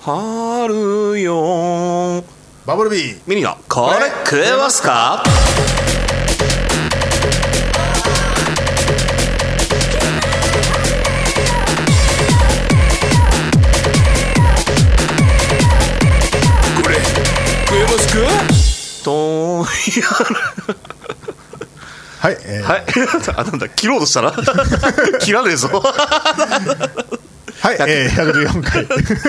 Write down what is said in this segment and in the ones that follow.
春よバブルビーミニのこれ食えますか。これ食えますかとーやはい、 はい、あ、なんだ切ろうとしたら切らねえぞはい、114回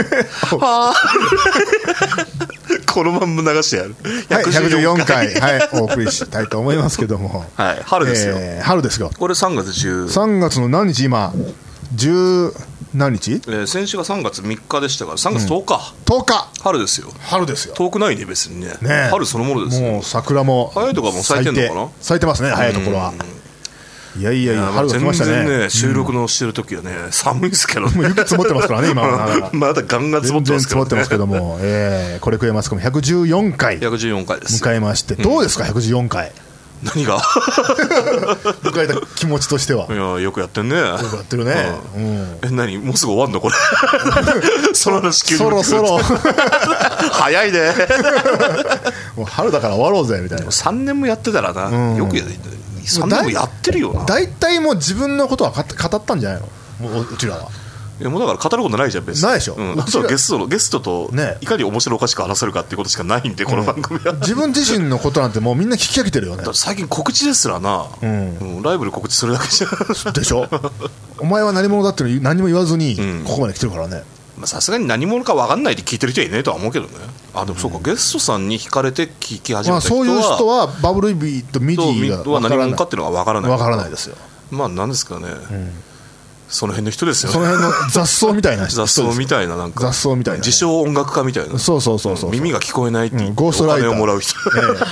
このまんま流してやる。 はい、114回、はい、お送りしたいと思いますけども、 はい、春ですよ、 春ですよ。 これ3月10 3月の何日今10何日、 先週が3月3日でしたから3月10日、 10日春ですよ。 春ですよ。 遠くないね別に ね春そのものですよ。 もう桜も早いところも咲いてんのかな。 咲いてますね、早いところは。いやいやいや、春が来ましたね。 全然ね、収録のしてる時はね、寒いですけどね。 もう雪積もってますからね、今は。 まだガンガン積もってますけどね。 全然積もってますけども、これ食えますかも114回 114回です迎えまして、どうですか114回。 何が迎えた気持ちとしては。 いや、よくやってんね。 よくやってるね。 何もうすぐ終わんのこれその話急にそろそろ早いねもう春だから終わろうぜみたいな。 3年もやってたらな、よくや3年もやってるよな。 大体もう自分のことは語ったんじゃないの、もううちらは。 いやもうだから語ることないじゃん別に。 ないでしょ、 あとはゲストといかに面白おかしく話せるかっていうことしかないんで、この番組は。 自分自身のことなんてもうみんな聞き飽きてるよね。 最近告知ですらな、ライブで告知するだけじゃでしょお前は何者だっていうの何も言わずにここまで来てるからね。 さすがに何者か分かんないで聞いてる人はいないとは思うけどね。あ、でもそうか、ゲストさんに惹かれて聞き始めた人は、 そういう人はバブルビーとミディがは何者かっていうのが分からない。 分からないですよ。 まあ何ですかね、その辺の人ですよね。 その辺の雑草みたいな人雑草みたいな、なんか雑草みたいな、 自称音楽家みたいな。 そう耳が聞こえないって言って、 ゴーストライターお金をもらう人、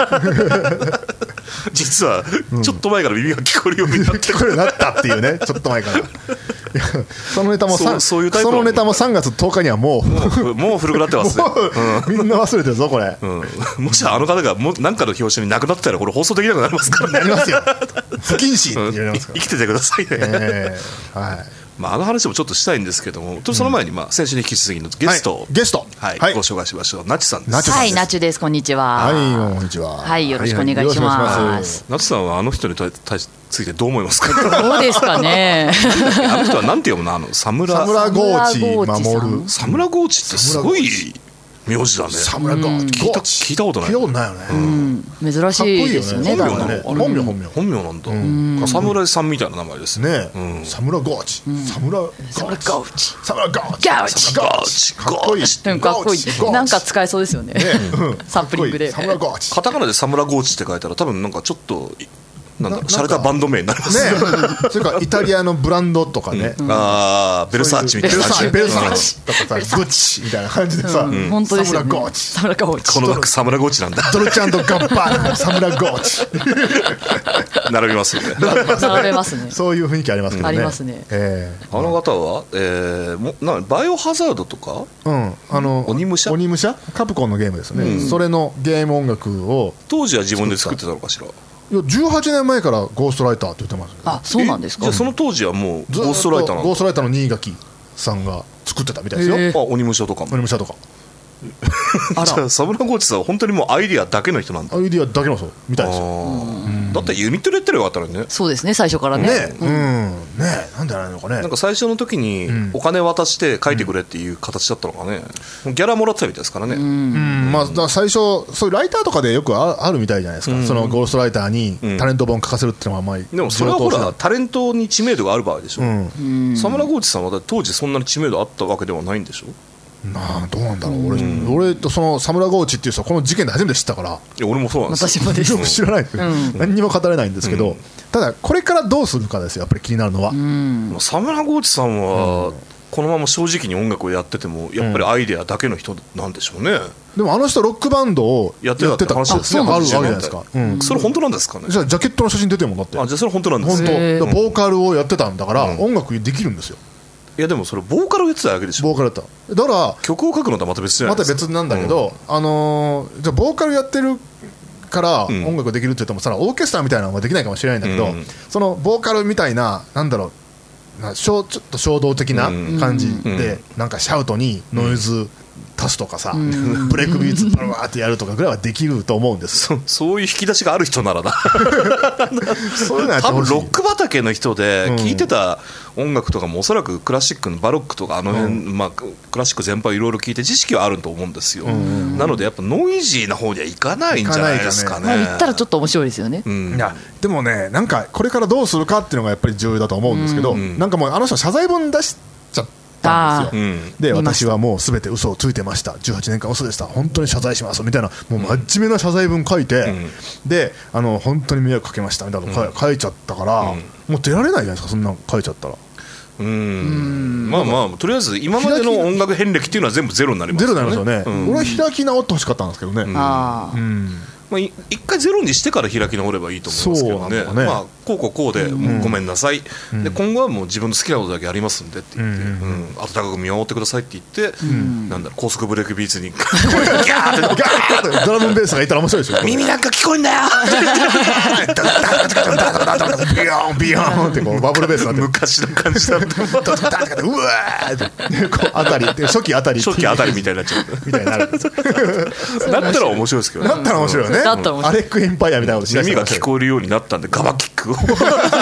実はちょっと前から耳が聞こえるようになって聞こえるようになったっていうね、ちょっと前からそのネタもそういうタイプそのネタも3月10日にはもう古くなってますね。 みんな忘れてるぞこれ。 もしあの方が何かの表紙に亡くなってたらこれ放送できなくなりますからね。 なりますよ、不謹慎って言われますから。 生きててくださいね。 はい。 まあ、あの話もちょっとしたいんですけども、その前に先週に引き続きのゲストを、はい、ご紹介しましょう。ナチさんです。 はい、ナチです。こんにちは。 はい、こんにちは。 はい、よろしくお願いします。 ナチさんはあの人についてどう思いますか。 どうですかね。 あの人はなんて読むの、サムラゴーチ守る。 サムラゴーチってすごい名字だね。 サムラゴーチ聞いたことない。 聞いたことないよね。 珍しいですよね。 本名なんだ。侍さんみたいな名前ですね。 サムラゴーチ、サムラゴーチ、 かっこいい。かっこいい。なんか使えそうですよね。サンプリングで。 サムラゴーチ。 カタカナでサムラゴーチって書いたら多分なんかちょっと。なんだシャレたバンド名になりますね。 それからイタリアのブランドとかね、 ああベルサーチみたいな感じ、 ベルサーチとかさ、グッチみたいな感じでさ、 本当ですよね。 サムラゴーチ、このバッグサムラゴーチなんだ。 ドルチャンドガッバーナサムラゴーチ並びますよね。 並べますね。 そういう雰囲気ありますけどね。 ありますね。 あの方はバイオハザードとか、鬼武者カプコンのゲームですね。それのゲーム音楽を当時は自分で作ってたのかしら。 いや18年前からゴーストライターって言ってます。 あ、そうなんですか。 じゃあその当時はもうゴーストライターゴーストライターの新垣さんが作ってたみたいですよ。 鬼武者とかも。 鬼武者とか。 じゃあサムラゴーチさんは本当にもうアイディアだけの人なんだ。 アイディアだけの人みたいですよ。 だってユニットでやってればよかったのにね。 そうですね、最初からね。 なんでないのかね。 なんか最初の時にお金渡して書いてくれっていう形だったのかね。ギャラもらってたみたいですからね。 まあだから最初そういうライターとかでよくあるみたいじゃないですか。そのゴーストライターにタレント本書かせるっていうのはまあ。 でもそれはほらタレントに知名度がある場合でしょ。サムラゴーチさんは当時そんなに知名度あったわけではないんでしょ。 どうなんだろう。俺とそのサムラゴーチっていう人はこの事件で初めて知ったから。 いや俺もそうなんですよ。 私もです。 知らない。何にも語れないんですけど、ただこれからどうするかですよ、やっぱり気になるのは。 サムラゴーチさんはこのまま正直に音楽をやっててもやっぱりアイデアだけの人なんでしょうね。 でもあの人ロックバンドをやってた話ですね。 あるわけじゃないですか。 それ本当なんですかね。 じゃあジャケットの写真出てるもんだって。 じゃあそれ本当なんですね。本当。ボーカルをやってたんだから音楽できるんですよ。 いやでもそれボーカルをやってたわけでしょ。 ボーカルやった。だから曲を書くのとはまた別じゃないですか。 また別なんだけど、じゃあボーカルやってるから音楽できるって言ってもさ、オーケストラみたいなのができないかもしれないんだけど、そのボーカルみたいななんだろちょっと衝動的な感じで、なんかシャウトにノイズ足すとかさ、ブレイクビーツバーってやるとかぐらいはできると思うんです。 そういう引き出しがある人ならなそういうの多分ロック畑の人で聴いてた音楽とかもおそらくクラシックのバロックとかあの辺、まあ、クラシック全般いろいろ聴いて知識はあると思うんですよ。なのでやっぱノイジーな方にはいかないんじゃないですかね。 まあ、言ったらちょっと面白いですよね。 いやでもね、なんかこれからどうするかっていうのがやっぱり重要だと思うんですけど、なんかもうあの人謝罪文出しちゃったんですよ。で私はもうすべて嘘をついてました、18年間嘘でした、本当に謝罪しますみたいな、もう真面目な謝罪文書いて、で本当に迷惑かけましたみたいなの書いちゃったから、もう出られないじゃないですか、そんなの書いちゃったら。 まあまあとりあえず今までの音楽遍歴っていうのは全部ゼロになりますよね。 ゼロになりますよね。俺は開き直ってほしかったんですけどね。 まあ、一回ゼロにしてから開き直ればいいと思うんですけどね。まあ、こうでごめんなさい、で今後はもう自分の好きなことだけやりますんでって言って、温かく見守ってくださいって言って、なんだろう、高速ブレーキビーツに声がギャーってドラムベースがいたら面白いでしょ。 耳なんか聞こえんだよビヨーンビヨーンってこうバブルベースになって昔の感じだとうわーってあたり初期あたりみたいになっちゃうみたいになる。 だったら面白いですけどね。 だったら面白いよね。アレックエンパイアみたいなことしだして耳が聞こえるようになったんでガバキックをカ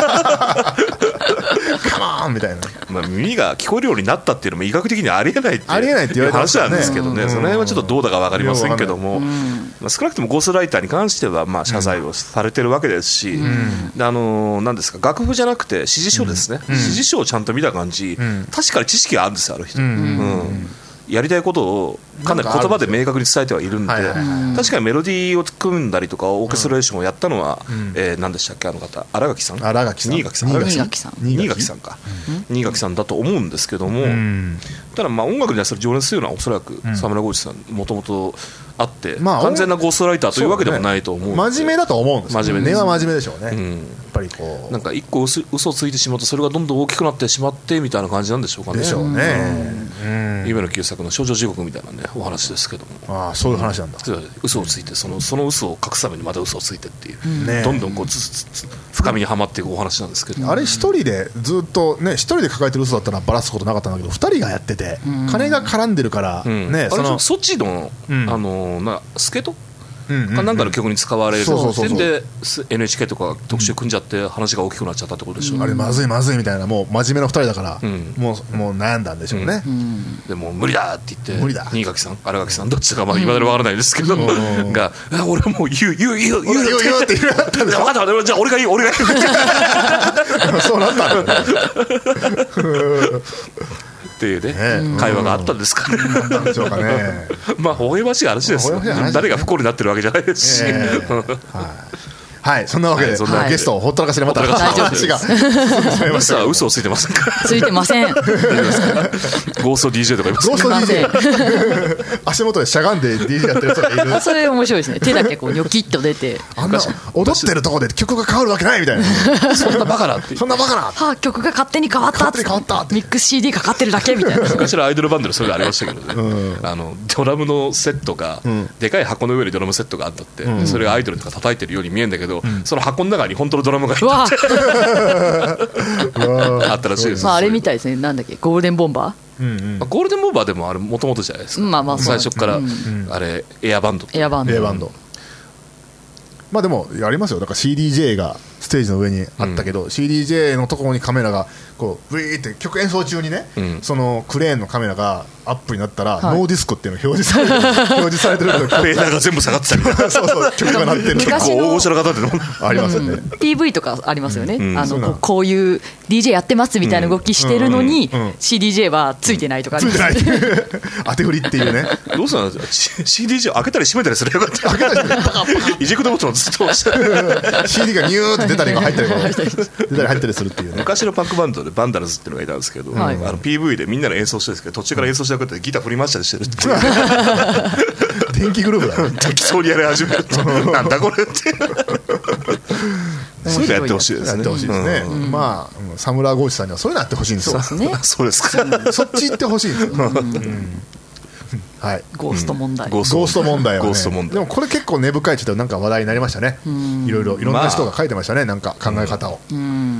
モンみたいな、 まあ、耳が聞こえるようになったっていうのも医学的にはありえないっていう話なんですけどね。その辺はちょっとどうだか分かりませんけども、まあ、少なくともゴーストライターに関してはまあ謝罪をされてるわけですし、何ですか、楽譜じゃなくて指示書ですね、指示書をちゃんと見た感じ、確かに知識があるんですよ、ある人。やりたいことをかなり言葉で明確に伝えてはいるんで、確かにメロディーを組んだりとかオーケストレーションをやったのは何でしたっけ、あの方、新垣さん、新垣さんか、新垣さんだと思うんですけども、ただまあ音楽に対する情熱というのはおそらく沢村浩司さんもともとあって、完全なゴーストライターというわけでもないと思うんで、 真面目だと思うんですよ。真面目は真面目でしょうね。やっぱりこうなんか一個嘘をついてしまうとそれがどんどん大きくなってしまってみたいな感じなんでしょうかね。 でしょうね。 夢の旧作の少女地獄みたいなねお話ですけども、 ああそういう話なんだ。 嘘をついてその嘘を隠すためにまた嘘をついてっていう、どんどんこう深みにはまっていくお話なんですけど、 あれ一人でずっとね、一人で抱えてる嘘だったらばらすことなかったんだけど、二人がやってて金が絡んでるからね、 そっちのスケートかなんかの曲に使われる点で NHK とか特集組んじゃって話が大きくなっちゃったってことでしょ。 あれまずいまずいみたいな、もう真面目な2人だから、もう悩んだんでしょうね。 でも無理だって言って新垣さん新垣さんどっちかまあ今まで分からないですけどが、俺はもう言うって言ったんで、分かったじゃあ俺が言うそうなったんだっていうね、会話があったんですかね。まあ微笑ましい話ですよ。誰が不幸になってるわけじゃないですし。 はい、そんなわけでゲストをほったらかしでまた話が実は嘘をついてませんか。 ついてません。ゴースト DJ とかいます。 ゴースト DJ 足元でしゃがんで DJ やってる人がいる。 それ面白いですね。手だけこうニョキッと出て、 あんな踊ってるとこで曲が変わるわけないみたいな。 そんなバカなって、 そんなバカな、 はあ、曲が勝手に変わったって、ミックス CD かかってるだけみたいな。 昔のアイドルバンドでそれがありましたけどね、ドラムのセットがでかい箱の上にドラムセットがあったって、それがアイドルとか叩いてるように見えるんだけど、その箱の中に本当のドラムが入ってあったらしいです。 まああれみたいですね。なんだっけ、ゴールデンボンバー。ゴールデンボンバーでもあれもともとじゃないですか。まあまあ最初からあれエアバンド。 まあでもやりますよ。だから CDJ がステージの上にあったけど、CDJ のところにカメラがこうブイーって曲演奏中にね、そのクレーンのカメラがアップになったら、ノーディスコっていうのが表示されてるフェーダーが全部下がってたみたいな。 そうそう、曲が鳴ってる。 結構大御所の方ってありますよね。 PV とかありますよね。こういう DJ やってますみたいな動きしてるのに CDJ はついてないとかありますね。 当て振りっていうね。 どうするの CDJ 開けたり閉めたりすればよかった。イジェクトボタンをずっと押して CD がニューって出たり入ったり入ったりするっていうね。 昔のパンクバンドでバンダラズっていうのがいたんですけど、PV でみんなで演奏してるんですけど、途中から演奏しなくてギター振り回したりしてるっていう電気グループだね。 適当にやり始めるってなんだこれってそういうのやってほしいですね。 やってほしいですね。まあ沢村浩司さんにはそういうのやってほしいんですよ。 そうですか。 そっち行ってほしいんですよ。はい、 ゴースト問題。 ゴースト問題はね。でもこれ結構根深いちょっとなんか話題になりましたね。いろんな人が書いてましたね。なんか考え方を。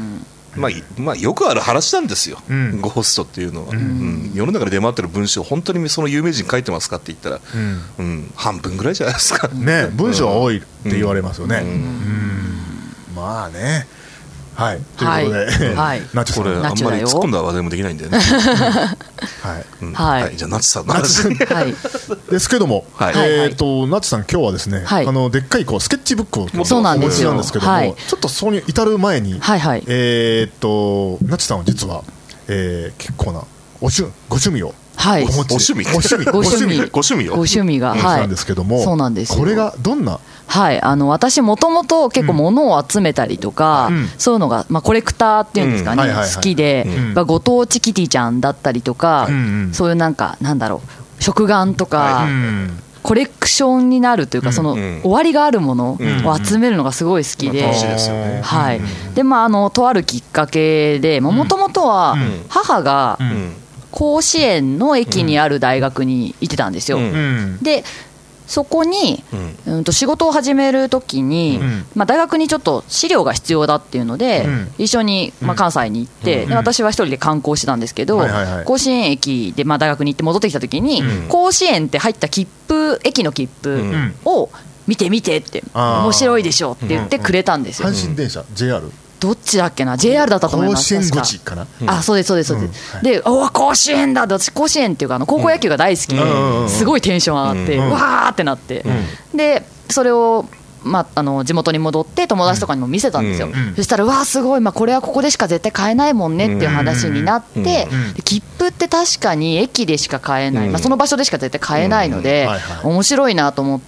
まあ、よくある話なんですよ、ゴーストっていうのは、世の中で出回ってる文章本当にその有名人書いてますかって言ったら、半分ぐらいじゃないですかね。文章は多いって言われますよね。まあね。はい、ということで、ナチさん、 これあんまり突っ込んだ話題もできないんだよね。はい、じゃあナチさんの話ですけども、ナチさん今日はですね、でっかいスケッチブックをお持ちなんですけども、ちょっとそこに至る前に、ナチさんは実は結構なご趣味をご趣味がなんですけども、 そうなんですよ。 これがどんな？ 私もともと結構物を集めたりとか、そういうのが、コレクターっていうんですかね、好きで、ご当地キティちゃんだったりとか、そういうなんだろう、食玩とか、コレクションになるというか、その終わりがあるものを集めるのがすごい好きで、でとあるきっかけで、もともとは母が甲子園の駅にある大学に行ってたんですよ。でそこに、仕事を始めるときに、大学にちょっと資料が必要だっていうので、一緒に、関西に行って、で私は一人で観光してたんですけど、甲子園駅で、大学に行って戻ってきたときに、甲子園って入った駅の切符を見てって面白いでしょって言ってくれたんですよ。 阪神電車 JR どっちだっけな、 JR だったと思います。 甲子園口かな。 そうですで、甲子園だって、私甲子園っていうか高校野球が大好きですごいテンション上がってわーってなって、でそれを地元に戻って友達とかにも見せたんですよ。そしたらわーすごい、これはここでしか絶対買えないもんねっていう話になって、切符って確かに駅でしか買えない、その場所でしか絶対買えないので面白いなと思って、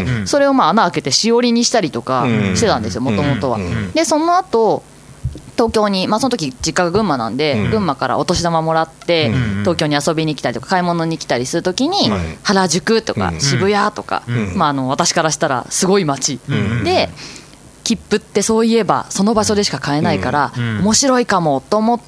それを穴開けてしおりにしたりとかしてたんですよ、もともとは。でその後東京に、その時実家が群馬なんで、群馬からお年玉もらって東京に遊びに来たりとか買い物に来たりする時に、原宿とか渋谷とか、私からしたらすごい街で、切符ってそういえばその場所でしか買えないから面白いかもと思って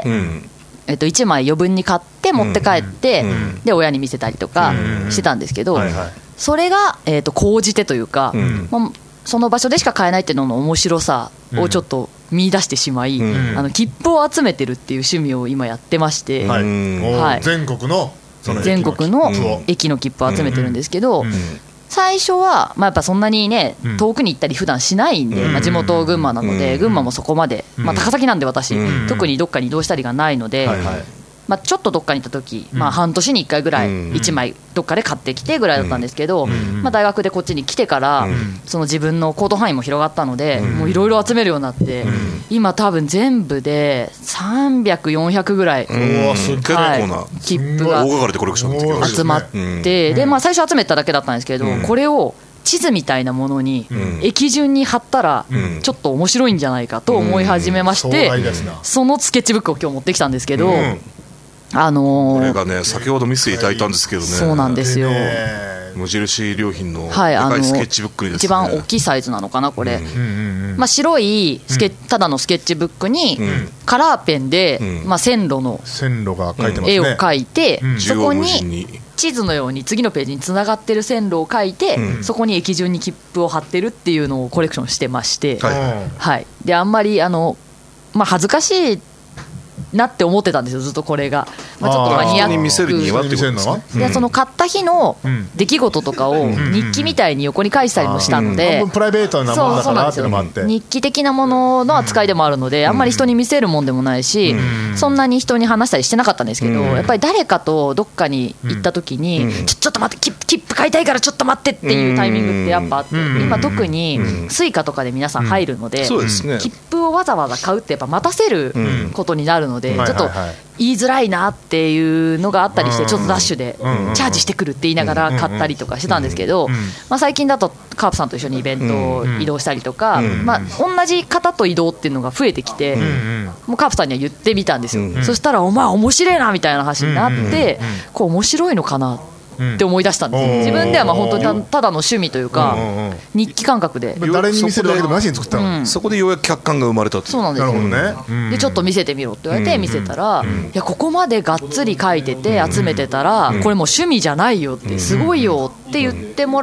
、1枚余分に買って持って帰って、で親に見せたりとかしてたんですけど、それが高じてというか、その場所でしか買えないっていうのの面白さをちょっと見出してしまい、切符を集めてるっていう趣味を今やってまして、 全国の駅の切符を集めてるんですけど、最初はやっぱそんなにね遠くに行ったり普段しないんで、地元群馬なので、群馬もそこまで、高崎なんで私、特にどっかに移動したりがないので、ちょっとどっかに行った時、半年に1回ぐらい1枚どっかで買ってきてぐらいだったんですけど、大学でこっちに来てからその自分の行動範囲も広がったので、もういろいろ集めるようになって、今多分全部で300、400ぐらい切符が集まって、で最初集めただけだったんですけど、これを地図みたいなものに駅順に貼ったらちょっと面白いんじゃないかと思い始めまして、そのスケッチブックを今日持ってきたんですけど、 これがね先ほど見せていただいたんですけどね、 そうなんですよ、 無印良品のでかいスケッチブックにですね、 一番大きいサイズなのかなこれ、白いただのスケッチブックにカラーペンで線路の絵を描いて、そこに地図のように次のページにつながってる線路を描いて、そこに駅順に切符を貼ってるっていうのをコレクションしてまして、であんまり恥ずかしいなって思ってたんですよ、ずっとこれが、ちょっとマニアック見せるにはってことですね。 でその買った日の出来事とかを日記みたいに横に書いてたりもしたので、 プライベートなものだからっていうのもあって、 日記的なものの扱いでもあるので、あんまり人に見せるもんでもないし、そんなに人に話したりしてなかったんですけど、やっぱり誰かとどっかに行った時にちょっと待って、切符買いたいからちょっと待ってっていうタイミングってやっぱあって、今特にスイカとかで皆さん入るので、切符をわざわざ買うってやっぱ待たせることになるので、ちょっと言いづらいなっていうのがあったりして、ちょっとダッシュでチャージしてくるって言いながら買ったりとかしてたんですけど、最近だとカープさんと一緒にイベントを移動したりとか、同じ方と移動っていうのが増えてきて、もうカープさんには言ってみたんですよ。そしたらお前面白いなみたいな話になって、こう面白いのかなって思い出したんですよ。自分では本当にただの趣味というか、日記感覚で誰に見せるわけでもなしに作ったの、 そこでようやく客観が生まれた。 そうなんですよ。でちょっと見せてみろって言われて見せたら、いやここまでがっつり書いてて集めてたらこれもう趣味じゃないよって、すごいよって言ってもらって、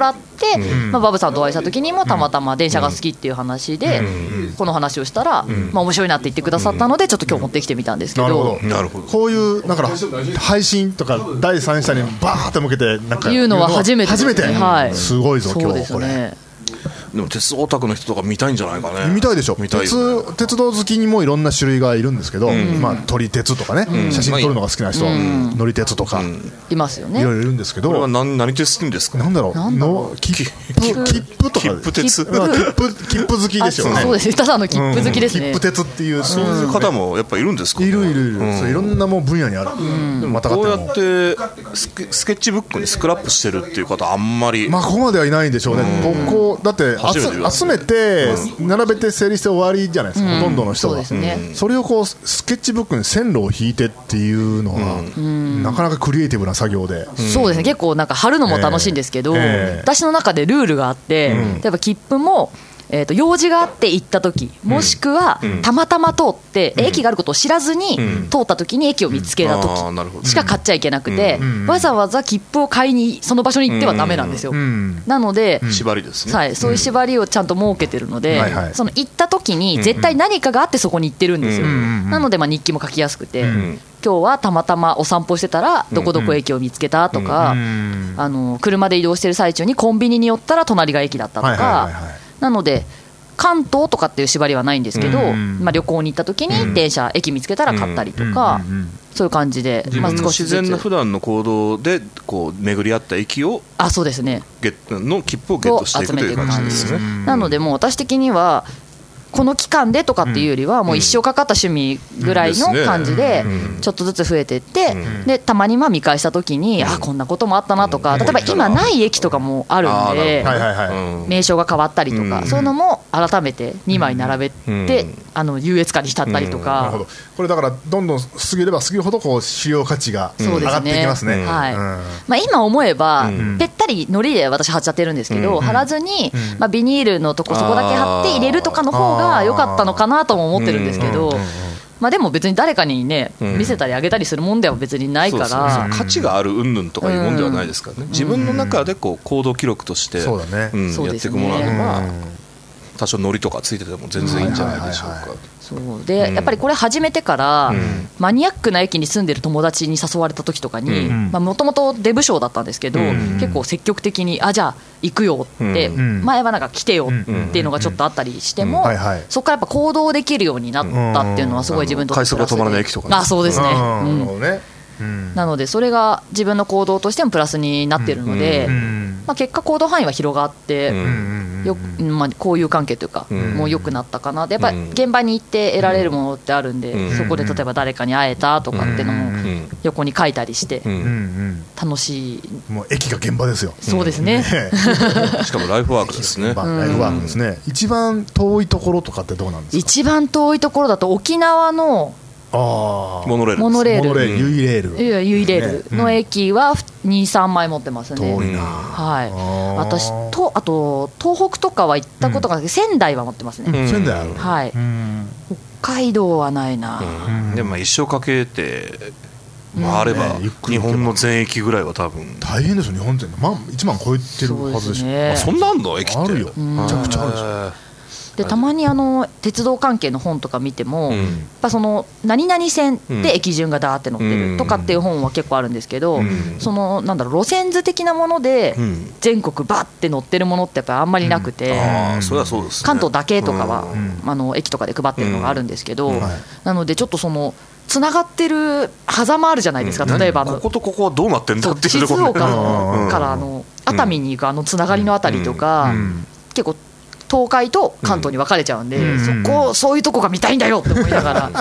て、バブさんとお会いした時にもたまたま電車が好きっていう話でこの話をしたら、面白いなって言ってくださったのでちょっと今日持ってきてみたんですけど、 なるほど。 こういうだから配信とか第三者にバーって向けてなんか言うのは初めて、 はい、すごいぞ今日これ。 でも鉄オタクの人とか見たいんじゃないかね。 見たいでしょ。 見たいよね。 鉄道好きにもいろんな種類がいるんですけど、撮り鉄とかね、写真撮るのが好きな人は乗り鉄とかいますよね。 いろいろいるんですけど、 これは何鉄って言うんですか。 なんだろう、切符とか、 切符鉄、 切符好きでしょうね。 そうですね、ただの切符好きですね。 切符鉄っていうそういう方もやっぱいるんですか。 いるそういろんなもう分野にある。 またこうやってスケッチブックにスクラップしてるっていう方あんまり、 ここまではいないんでしょうね。ここだって集めて並べて整理して終わりじゃないですか、ほとんどの人は。それをこうスケッチブックに線路を引いてっていうのはなかなかクリエイティブな作業で。 そうですね、結構なんか貼るのも楽しいんですけど、私の中でルールがあって、例えば切符も用事があって行った時、もしくはたまたま通って駅があることを知らずに通った時に駅を見つけた時しか買っちゃいけなくて、わざわざ切符を買いにその場所に行ってはダメなんですよ。なので縛りですね、 はい、そういう縛りをちゃんと設けてるので、その行った時に絶対何かがあってそこに行ってるんですよ。なので日記も書きやすくて、今日はたまたまお散歩してたらどこどこ駅を見つけたとか、車で移動してる最中にコンビニに寄ったら隣が駅だったとか、なので関東とかっていう縛りはないんですけど、旅行に行った時に電車、駅見つけたら買ったりとか、そういう感じで、 自分の自然な普段の行動でこう巡り合った駅を、 そうですね、 の切符をゲットしていくという感じですね。 なのでもう私的にはこの期間でとかっていうよりはもう一生かかった趣味ぐらいの感じでちょっとずつ増えていって、でたまに見返した時にこんなこともあったなとか、例えば今ない駅とかもあるんで名称が変わったりとか、そういうのも改めて2枚並べて優越感に浸ったりとか。 なるほど。これだからどんどん過ぎれば過ぎるほどこう使用価値が上がっていきますね。 今思えばぺったり糊で私貼っちゃってるんですけど、貼らずにビニールのとこそこだけ貼って入れるとかの方が良かったのかなとも思ってるんですけど、でも別に誰かにね見せたりあげたりするもんでは別にないから、 価値がある云々とかいうもんではないですからね。自分の中でこう行動記録としてやっていくものなのが、多少ノリとかついてても全然いいんじゃないでしょうか。 そうで、やっぱりこれ始めてから、マニアックな駅に住んでる友達に誘われた時とかに、もともとデブ賞だったんですけど、結構積極的にじゃあ行くよって、前はなんか来てよっていうのがちょっとあったりしても、そこからやっぱ行動できるようになったっていうのはすごい自分と快速が止まらない駅とか、 そうですね。なのでそれが自分の行動としてもプラスになっているので、結果行動範囲は広がって交友関係というかもう良くなったかな。でやっぱり現場に行って得られるものってあるんで、そこで例えば誰かに会えたとかっていうのも横に書いたりして楽しい。 もう駅が現場ですよ。 そうですね。 しかもライフワークですね。 ライフワークですね。一番遠いところとかってどうなんですか。 一番遠いところだと沖縄のモノレール、 ユイレールの駅は2、3枚持ってますね。 遠いな。 私とあと東北とかは行ったことがなくて、仙台は持ってますね。 仙台ある。 北海道はないな。 でも一生かけて回れば日本の全駅ぐらいは多分大変ですよ。日本全1万超えてるはずでしょ。 そんなあんの駅って。 あるよ。めちゃくちゃあるでしょ。 でたまに鉄道関係の本とか見ても、やっぱその何々線で駅順がダーって載ってるとかっていう本は結構あるんですけど、そのなんだろう、路線図的なもので全国バッて載ってるものってやっぱりあんまりなくて、関東だけとかは駅とかで配ってるのがあるんですけど、なのでちょっとそのつながってる狭間あるじゃないですか。例えばこことここはどうなってんだっていうところ、 静岡から熱海に行くつながりのあたりとか、結構東海と関東に分かれちゃうんで、そういうとこが見たいんだよって思いながら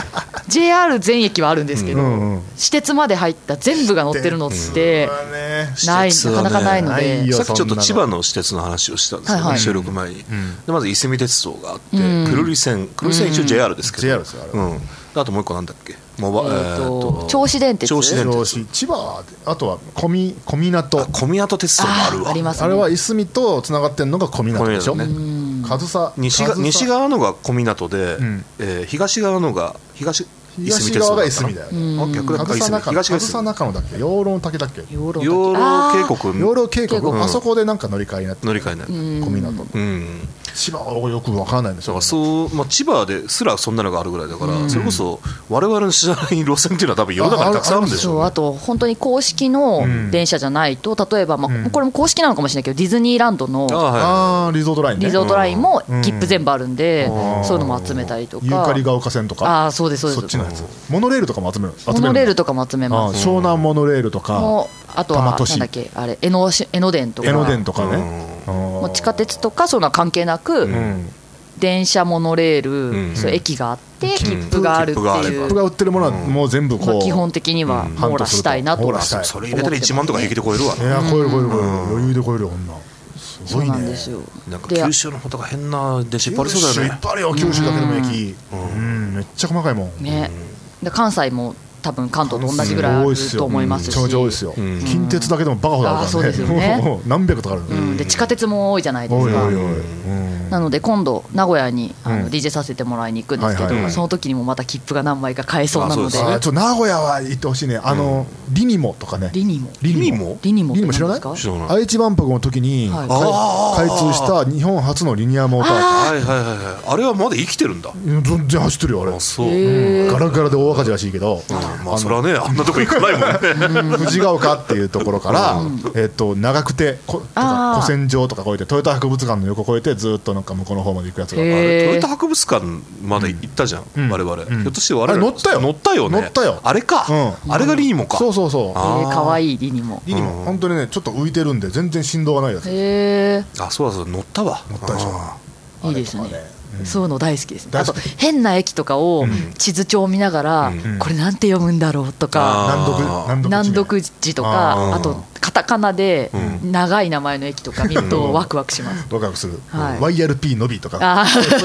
JR 全駅はあるんですけど、私鉄まで入った全部が乗ってるのってなかなかないので、 さっきちょっと千葉の私鉄の話をしたんですけど、収録前に。でまずいすみ鉄道があって、久留里線一応 JR ですけど、あともう一個なんだっけ、 銚子電鉄、 千葉、あとは小湊鉄道もあるわ。 あれはいすみとつながってるのが小湊でしょ。西側のが小湊で、東側のが東側がいすみだよね。 逆だったら上総中野だっけ、養老岳だっけ、 養老渓谷、 あそこでなんか乗り換えになって乗り換えになって小湊千葉はよく分からないんですよ。 千葉ですらそんなのがあるぐらいだから、それこそ我々の知らない路線っていうのは多分世の中にたくさんあるんでしょうね。 あと本当に公式の電車じゃないと、例えば、これも公式なのかもしれないけど、ディズニーランドのリゾートラインね、 リゾートラインも切符全部あるんで、そういうのも集めたりとか、 ユーカリが丘線とか、 そうですそうです、 そっちのやつ、モノレールとかも集める、 モノレールとかも集めます。 湘南モノレールとか、 あとはなんだっけ、あれ江ノ電とか、 ね、 もう地下鉄とかそういうのは関係なく、電車モノレール、そういう駅があって切符があるっていう、 切符が売ってるものはもう全部こう、 基本的には網羅したいなと。 それ入れたら1万とか平気で超えるわ。 いや超える余裕で超えるよ、こんな。すごいね。 そうなんですよ。 なんか九州の方が変な電車いっぱいありそうだよね。 いっぱいあるよ、九州だけでも駅、めっちゃ細かいもんね。で関西も多分関東と同じぐらいあると思いますし、 めちゃめちゃ多いですよ。近鉄だけでもバカほどあるからね。何百とかある。 で地下鉄も多いじゃないですか。なので今度名古屋にDJ させてもらいに行くんですけど、その時にもまた切符が何枚か買えそうなので、 名古屋は行ってほしいね。リニモとかね。 リニモ知らない？愛知万博の時に開通した日本初のリニアモーターカー。あれはまだ生きてるんだ。 全然走ってるよあれ。ガラガラで大赤字らしいけど、 それはね、あんなとこ行かないもんね。 藤が丘っていうところから長久手とか古戦場とか越えて、トヨタ博物館の横越えてずっとなんか向こうの方まで行くやつがある。 トヨタ博物館まで行ったじゃん、我々。ひょっとして我々 乗ったよね。あれか、あれがリニモか。 そうかわいいリニモ。 本当にね、ちょっと浮いてるんで全然振動がないやつ。 そうだ、乗ったわ。 乗ったでしょ。 いいですね。そういうの大好きですね。あと変な駅とかを地図帳を見ながら、これなんて読むんだろうとか、難読字とか、あとカタカナで長い名前の駅とか見るとワクワクします。 ワクワクする。YRP のびとか、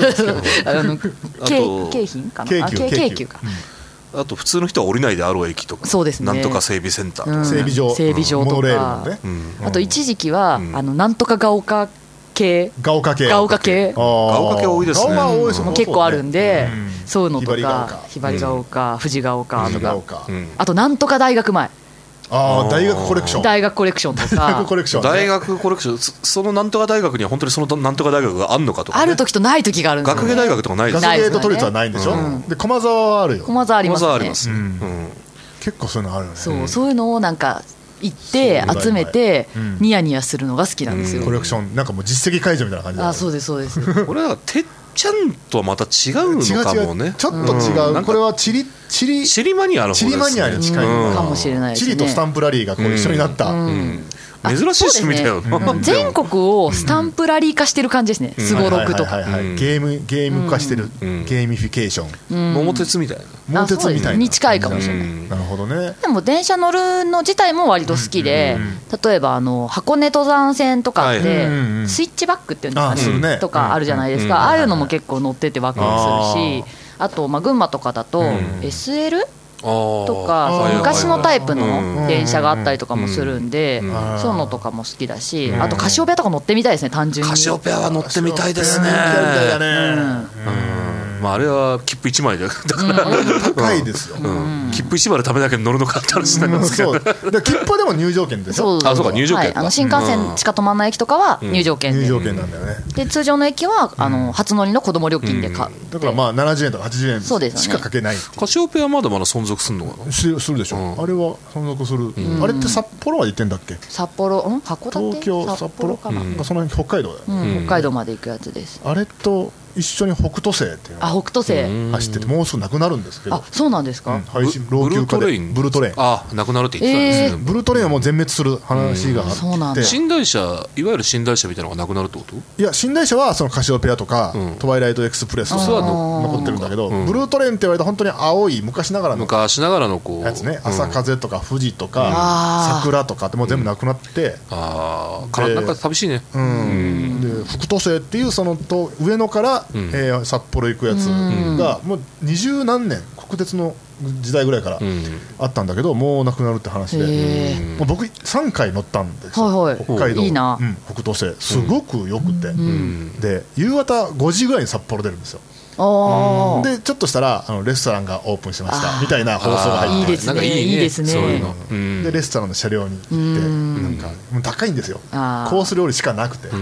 京浜かな、京急か。 あと普通の人は降りないであろう駅とか、なんとか整備センターとか、 整備場とか、あと一時期はなんとかが丘系、 が丘系多いですね。 結構あるんで、そういうのとか、ひばりが丘、藤が丘とか、あとなんとか大学前、 大学コレクションとか、 大学コレクション、 そのなんとか大学には本当にそのなんとか大学があるのかとか、 ある時とない時があるんですよ。 学芸大学とかないです。 学芸と都立はないんでしょ。で駒沢はあるよ。 駒沢ありますね。 結構そういうのあるよね。そういうのをなんか行って集めてニヤニヤするのが好きなんですよ。 コレクションなんかもう実績解除みたいな感じで。 そうですそうです。 これはてっちゃんとはまた違うのかもね。 ちょっと違う。これはチリマニアの方ですね。 チリマニアに近いかもしれないですね。 チリとスタンプラリーがこう一緒になった。 珍しい趣味だよ。 全国をスタンプラリー化してる感じですね。すごろくとかゲーム化してる、ゲーミフィケーション、 桃鉄みたいな、 桃鉄みたいなに近いかもしれない。 なるほどね。 でも電車乗るの自体も割と好きで、例えば箱根登山線とかってスイッチバックっていうのとかあるじゃないですか。ああいうのも結構乗っててワクワクするし、あと群馬とかだと SLとか昔のタイプの電車があったりとかもするんで、そういうのとかも好きだし、あとカシオペアとか乗ってみたいですね。単純にカシオペアは乗ってみたいですね。あれは切符1枚だから高いですよ。 切符1枚のためだけに乗るのかって話になりますけど、 切符はでも入場券でしょ。 そうか、入場券。 新幹線しか止まらない駅とかは入場券で、 入場券なんだよね。 で通常の駅は初乗りの子供料金で買う。 だからまあ70円とか80円しかかけない。 カシオペアまだまだ存続するのかな。 するでしょ。あれは存続する。あれって札幌まで行ってんだっけ。 札幌、函館、 東京、札幌かな。その辺北海道だよね。 北海道まで行くやつです。 あれと一緒に北斗星っていうのが北斗星走ってて、もうすぐなくなるんですけど。 そうなんですか。 配信老朽化でブルトレインなくなるって言ってたんですね。 ブルトレインはもう全滅する話があって、 寝台車、いわゆる寝台車みたいなのがなくなるってこと？ いや、寝台車はそのカシオペアとかトワイライトエクスプレスとか残ってるんだけど、ブルートレインって言われた本当に青い昔ながらのやつね。朝風とか富士とか桜とかってもう全部なくなって、 なんか寂しいね。 で北斗星っていうそのと上野から札幌行くやつがもう20何年、国鉄の時代ぐらいからあったんだけど、もうなくなるって話で、僕3回乗ったんですよ。北海道北斗星すごくよくて、で夕方5時ぐらいに札幌出るんですよ。 でちょっとしたらレストランがオープンしましたみたいな放送が入って、 いいですね、いいですね、そういうのでレストランの車両に行ってなんかもう高いんですよ、コース料理しかなくて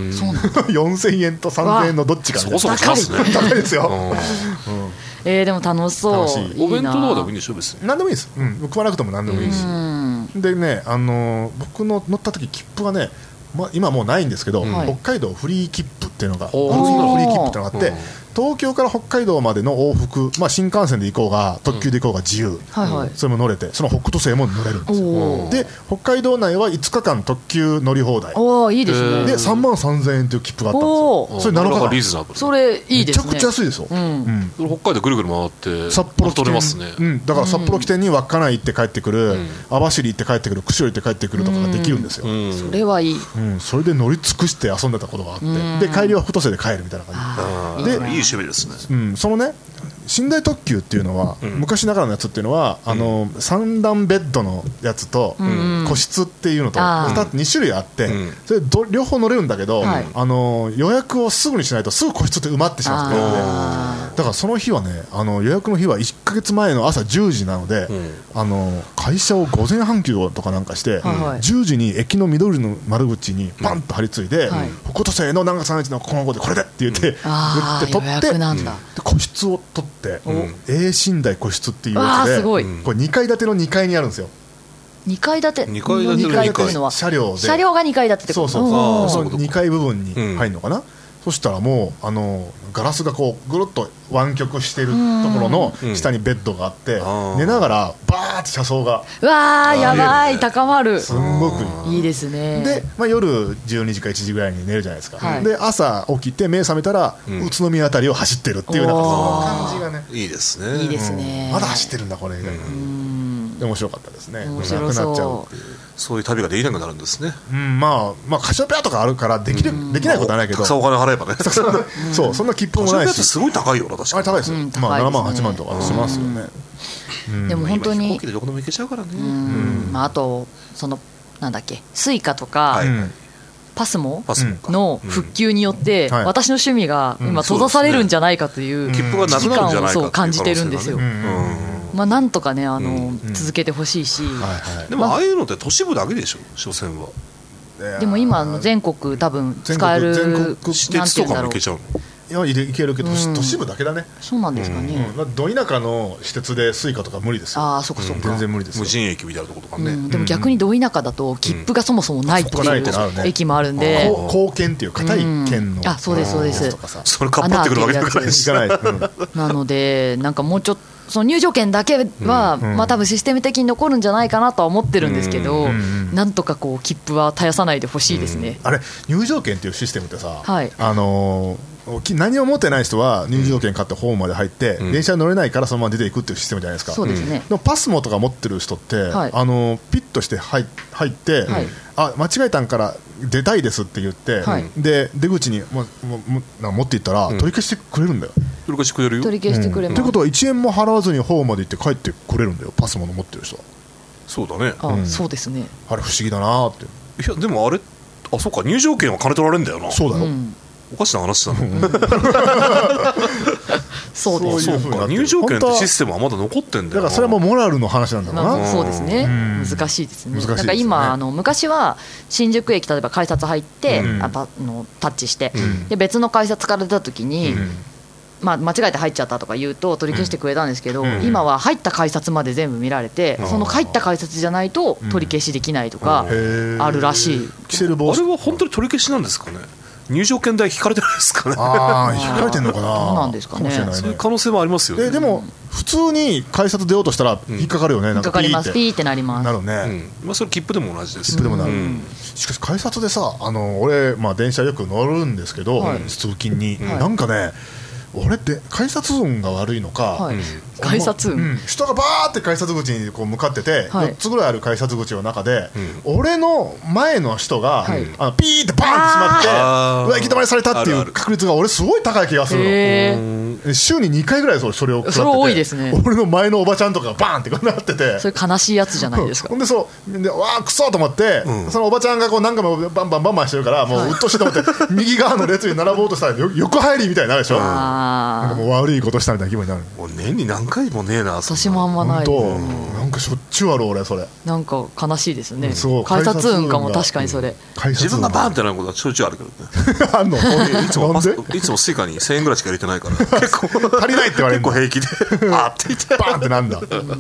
4000円と3000円のどっちかみたいな、 そこそこしますね、 高いですよ。 でも楽しそう、 お弁当とかでもいいんでしょ、別に何でもいいです、食わなくても何でもいいし、でね、僕の乗った時切符がね、今もうないんですけど、北海道フリー切符っていうのが、フリー切符っていうのがあって、東京から北海道までの往復、新幹線で行こうが特急で行こうが自由、それも乗れて、その北斗星も乗れるんですよ。で北海道内は5日間特急乗り放題、 いいですね。 で3万3000円という切符があったんですよ。それ7日間リーズナブル、 それいいですね、 めちゃくちゃ安いですよ。 北海道ぐるぐる回って札幌取れますね。 だから札幌起点に稚内行って帰ってくる、網走行って帰ってくる、釧路行って帰ってくるとかができるんですよ。 それはいい。 それで乗り尽くして遊んでたことがあって、で帰りは太瀬で帰るみたいな感じで、 いい趣味ですね。 そのね、寝台特急っていうのは、昔ながらのやつっていうのは3段ベッドのやつと個室っていうのと 2種類あって、それ両方乗れるんだけど、予約をすぐにしないとすぐ個室って埋まってしまってるので、だからその日はね、予約の日は1ヶ月前の朝10時なので、会社を午前半休とかなんかして、10時に駅の緑の窓口にパンと張り付いて、北斗星の何月何日のこの子でこれでって言って取って、個室を取って、A 寝台個室っていうやつで、これ2階建ての2階にあるんですよ。 2階建て、 2階建ての2階のは車両が2階建てってこと。 そう2階部分に入るのかな。そしたらもうガラスがこうぐるっと湾曲しているところの下にベッドがあって、寝ながらバーって車窓が、 やばい、高まる、 すんごくいいですね。 で、夜12時か1時ぐらいに寝るじゃないですか、で朝起きて目覚めたら、宇都宮あたりを走ってるっていう、なんかその感じがね、 いいですね。 いいですね。 まだ走ってるんだこれみたいな。で面白かったですね。 面白そう。 なくなっちゃうっていう、 そういう旅ができなくなるんですね。 カシオペアとかあるからできないことはないけど、 たくさんお金払えばね。 そんな切符もないし、 すごい高いよな、確かに。 あれ高いですよ。7万8万とかしますよね。 でも本当に飛行機でどこでも行けちゃうからね。 あとそのなんだっけ、スイカとかパスモの復旧によって私の趣味が今閉ざされるんじゃないかという危機感を感じてるんですよ。なんとかね、続けてほしいし、 でもああいうのって都市部だけでしょ、所詮は。 でも今全国多分使える、 私鉄とかも行けちゃうの。 いけるけど都市部だけだね。 そうなんですかね。 ど田舎の私鉄でスイカとか無理ですよ。 そっかそっか、 全然無理ですよ。 無人駅みたいなところとかね。 でも逆にど田舎だと切符がそもそもないっていう駅もあるんで、 硬券っていう硬い券の、 そうですそうです、 それかっぱってくるわけだからしない。 なのでなんかもうちょっとその入場券だけは多分システム的に残るんじゃないかなとは思ってるんですけど、なんとかこう切符は絶やさないでほしいですね。 あれ入場券っていうシステムってさ、何も持ってない人は入場券買ってホームまで入って、電車に乗れないからそのまま出ていくっていうシステムじゃないですか。 そうですね。 でもパスモとか持ってる人って、ピッとして入って、間違えたんから出たいですって言って、で出口に持っていったら取り消してくれるんだよ。 取り消してくれるよ。 取り消してくれます。 ということは1円も払わずにホームまで行って帰ってくれるんだよ、パスモの持ってる人は。 そうだね。 そうですね。 あれ不思議だなって。 いやでもあれ、そうか、入場券は金取られるんだよな。 そうだよ。 おかしな話だな。 そうです。 入場券ってシステムはまだ残ってんだよ。 だからそれはもうモラルの話なんだろうな。 そうですね。難しいですね。なんか今昔は新宿駅例えば改札入ってタッチして、で別の改札から出た時に間違えて入っちゃったとか言うと取り消してくれたんですけど、今は入った改札まで全部見られて、その入った改札じゃないと取り消しできないとかあるらしい。 あれは本当に取り消しなんですかね。入場券代引かれてないですかね。 引かれてんのかな。 どうなんですかね。 そういう可能性もありますよね。 でも普通に改札出ようとしたら引っかかるよね。 引っかかります。ピーってなります。 なるね。 それ切符でも同じです。 切符でもなる。しかし改札でさ、俺電車よく乗るんですけど、通勤になんかね、俺って改札運が悪いのか、 改札運、 人がバーって改札口にこう向かってて、4つぐらいある改札口の中で、俺の前の人が、ピーってバーンってしまって、うわ行き止まりされたっていう確率が俺すごい高い気がするの。 週に2回ぐらいそれを食らってて、 それ多いですね。 俺の前のおばちゃんとかバーンってこうなってて、 それ悲しいやつじゃないですか。 ほんででわーくそーと思って、そのおばちゃんがこう何回もバンバンバンバンしてるからもううっとしてと思って右側の列に並ぼうとしたら横入りみたいになるでしょ。なんかもう悪いことしたみたいな気分になる。 もう年に何回もねえな。 私もあんまない。 なんかしょっちゅうある俺それ。 なんか悲しいですね。 改札運かも確かにそれ。 自分がバーンってなることはちょいちょいあるけどね。 あんの？ いつもスイカに1000円ぐらいしか入れてないから結構足りないって言われる。 結構平気であって言ってバーンってなんだ。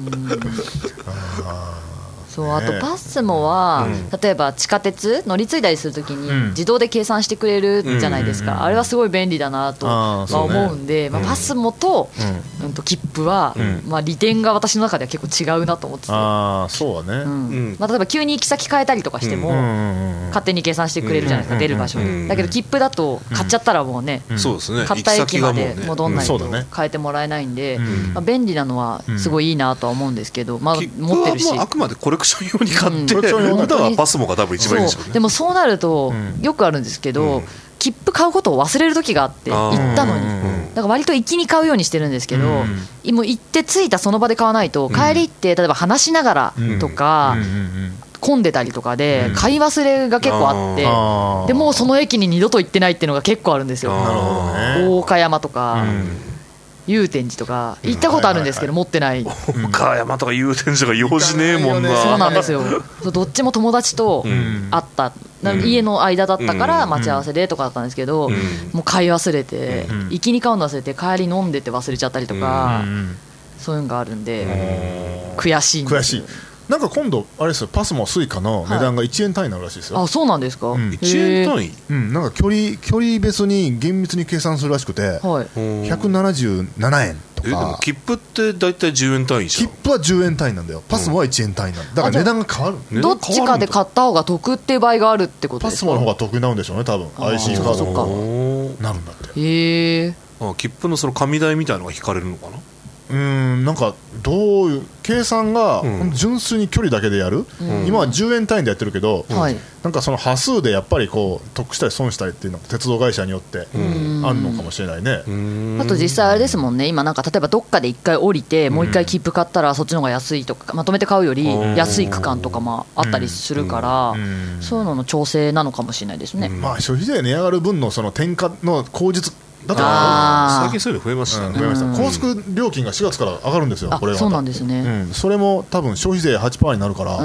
そう、あとパスモは、例えば地下鉄乗り継いだりするときに自動で計算してくれるじゃないですか。あれはすごい便利だなとは思うんで、パスモと切符は利点が私の中では結構違うなと思ってて、 そうだね。 例えば急に行き先変えたりとかしても勝手に計算してくれるじゃないですか、出る場所に。だけど切符だと買っちゃったらもうね、買った駅まで戻んないと変えてもらえないんで、便利なのはすごいいいなとは思うんですけど、持ってるし、 あくまでコレクション用に買って普段はパスモが多分一番いいですよね。 でもそうなるとよくあるんですけど、切符買うことを忘れる時があって、行ったのにだから割と行きに買うようにしてるんですけど、もう行って着いたその場で買わないと、帰りって例えば話しながらとか混んでたりとかで買い忘れが結構あって、でもうその駅に二度と行ってないっていうのが結構あるんですよ。大岡山とか祐天寺とか行ったことあるんですけど持ってない。 岡山とか祐天寺が用事ねえもんな。 そうなんですよ。どっちも友達と会った、家の間だったから待ち合わせでとかだったんですけど、もう買い忘れて、行きに買うの忘れて帰り飲んでて忘れちゃったりとか、そういうのがあるんで悔しいんですよ。 なんか今度あれですよ、パスモスイカの値段が1円単位になるらしいですよ。 あ、そうなんですか。 1円単位。 なんか距離別に厳密に計算するらしくて、177円とか。 切符って大体10円単位じゃん。 切符は10円単位なんだよ。パスモは1円単位なんだ。だから値段が変わる。 どっちかで買った方が得っていう場合があるってことですか。 パスモの方が得になるんでしょうね、多分。IC カードの方がなるんだって。 切符のその紙代みたいなのが引かれるのかな。 なんかどういう計算が純粋に距離だけでやる、今は10円単位でやってるけど、なんかその端数でやっぱりこう得したり損したりっていうのが鉄道会社によってあるのかもしれないね。 あと実際あれですもんね、今なんか例えばどっかで1回降りてもう1回切符買ったらそっちの方が安いとか、まとめて買うより安い区間とかもあったりするから、そういうのの調整なのかもしれないですね。 消費税値上がる分のその転嫁の口実だと最近そういうの増えましたね。 高速料金が4月から上がるんですよ。これはそうなんですね。 それも多分消費税 8% になるから、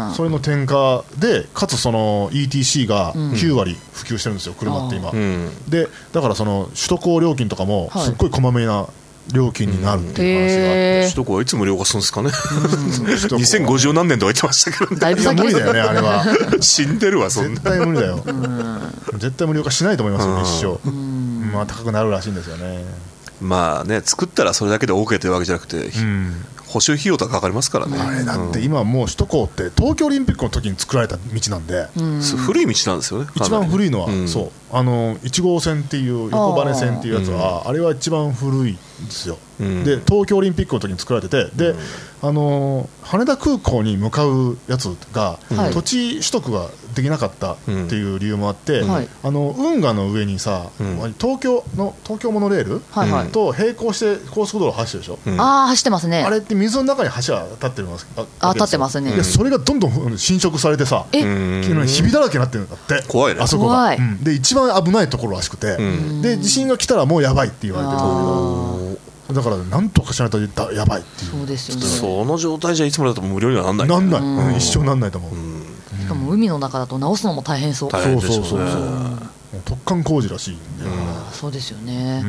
それの転嫁でかつその ETC が9割普及してるんですよ、車って今。でだからその首都高料金とかもすっごいこまめな料金になるっていう話があって、 首都高はいつ無料化するんですかね。2050何年とか言ってましたけどね。 だいぶ先無理だよね、あれは。 死んでるわ、そんな。 絶対無理だよ。絶対無料化しないと思いますよ、一生。高くなるらしいんですよね。 まあね、作ったらそれだけで OK というわけじゃなくて、補修費用とかかかりますからね。 あれだって今もう首都高って東京オリンピックの時に作られた道なんで、 古い道なんですよね。 一番古いのは、そう1号線っていう横羽線っていうやつは、あれは一番古いんですよ。で東京オリンピックの時に作られてて、で羽田空港に向かうやつが、土地取得ができなかったっていう理由もあって、運河の上にさ、東京モノレールと並行して高速道路走ってるでしょ。 走ってますね。 あれって水の中に橋は立ってるんです。 立ってますね。 それがどんどん侵食されてさ、ひびだらけになってるんだって。 怖いね、 あそこが。で一番危ないところらしくて、で地震が来たらもうやばいって言われてるんだけど、だからなんとかしないとやばいっていう。 そうですよね。 その状態じゃいつもだと無料にはなんない。 一生なんないと思う。 しかも海の中だと直すのも大変そう。 大変でしょうね。 突貫工事らしいんで。 そうですよね。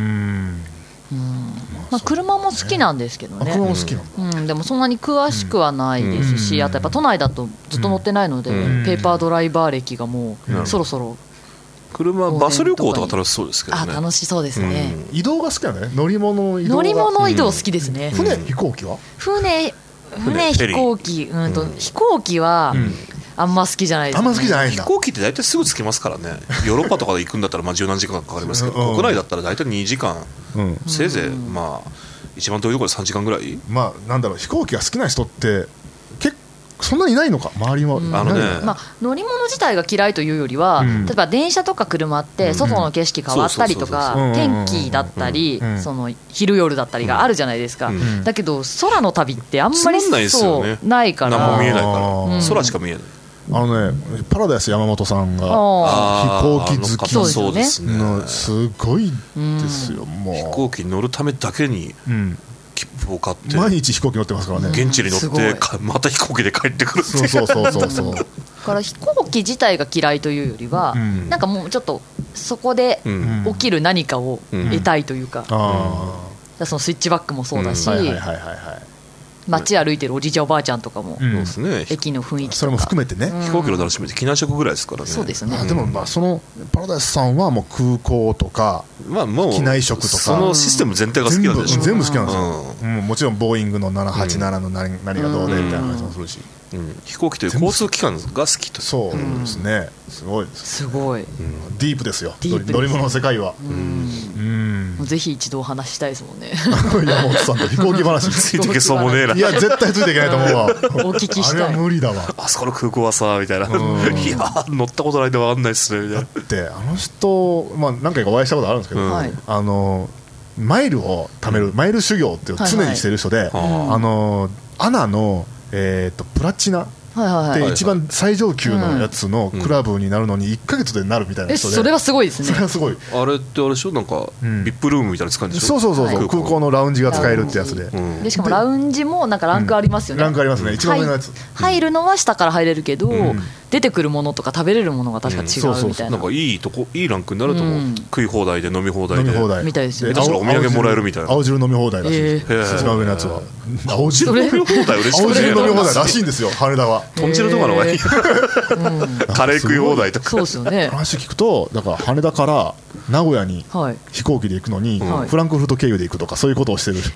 車も好きなんですけどね。 車も好きなの。 でもそんなに詳しくはないですし、あとやっぱ都内だとずっと乗ってないので、ペーパードライバー歴がもうそろそろ。 車バス旅行とか楽しそうですけどね。 楽しそうですね。 移動が好きなんだね。乗り物移動好きですね。 船飛行機は船飛行機飛行機はあんま好きじゃないです。 あんま好きじゃないんだ。 飛行機って大体すぐ着きますからね。ヨーロッパとかで行くんだったら十何時間かかりますけど、国内だったら大体2時間、せいぜい一番遠いところで3時間ぐらい。 なんだろう、飛行機が好きな人ってそんなにいないのか周りは、 乗り物自体が嫌いというよりは、例えば電車とか車って外の景色変わったりとか天気だったりその昼夜だったりがあるじゃないですか、だけど空の旅ってあんまりそうないから何も見えないから空しか見えない。 パラダイス山本さんが飛行機好きのすごいですよ。もう飛行機に乗るためだけに切符を買って毎日飛行機乗ってますからね。 現地に乗ってまた飛行機で帰ってくるって。 そうだから飛行機自体が嫌いというよりは、なんかもうちょっとそこで起きる何かを得たいというか、そのスイッチバックもそうだし、街歩いてるおじいちゃんおばあちゃんとかも、駅の雰囲気とかそれも含めてね、 飛行機の楽しみって機内食ぐらいですからね。 そうですね。 でもそのパラダイスさんはもう空港とか機内食とかそのシステム全体が好きなんでしょ。 全部好きなんですよ。もちろんボーイングの787の何がどうでみたいな話もするし、 飛行機という交通機関が好きと。 そうですね。すごいです。 すごいディープですよ。乗り物の世界は。 ぜひ一度お話したいですもんね。 山本さんと飛行機話ついていけそうもねえな。 いや絶対ついていけないと思うわ。お聞きしたい。 あれは無理だわ。 あそこの空港はさみたいな。いや乗ったことないんで分かんないっすねみたいな。 だってあの人何回かお会いしたことあるんですけど、マイルを貯めるマイル修行っていうのを常にしてる人で、アナのプラチナで一番最上級のやつのクラブになるのに1ヶ月でなるみたいな人で、 それはすごいですね。 それはすごい。 あれってあれでしょ、なんかビップルームみたいなの使うんでしょ。 そう空港のラウンジが使えるってやつで、 しかもラウンジもなんかランクありますよね。 ランクありますね。一番上のやつ入るのは下から入れるけど、出てくるものとか食べれるものが確か違うみたいな。 なんかいいランクになると食い放題で飲み放題でみたいですよね。 確かお土産もらえるみたいな。 青汁飲み放題らしいです。一番上のやつは青汁飲み放題嬉しくて、 青汁飲み放題らしいんですよ羽田は。 豚汁とかの方がいい。カレー食い放題とか。 そうですよね。 話聞くとだから羽田から名古屋に飛行機で行くのにフランクフルト経由で行くとかそういうことをしてる。ち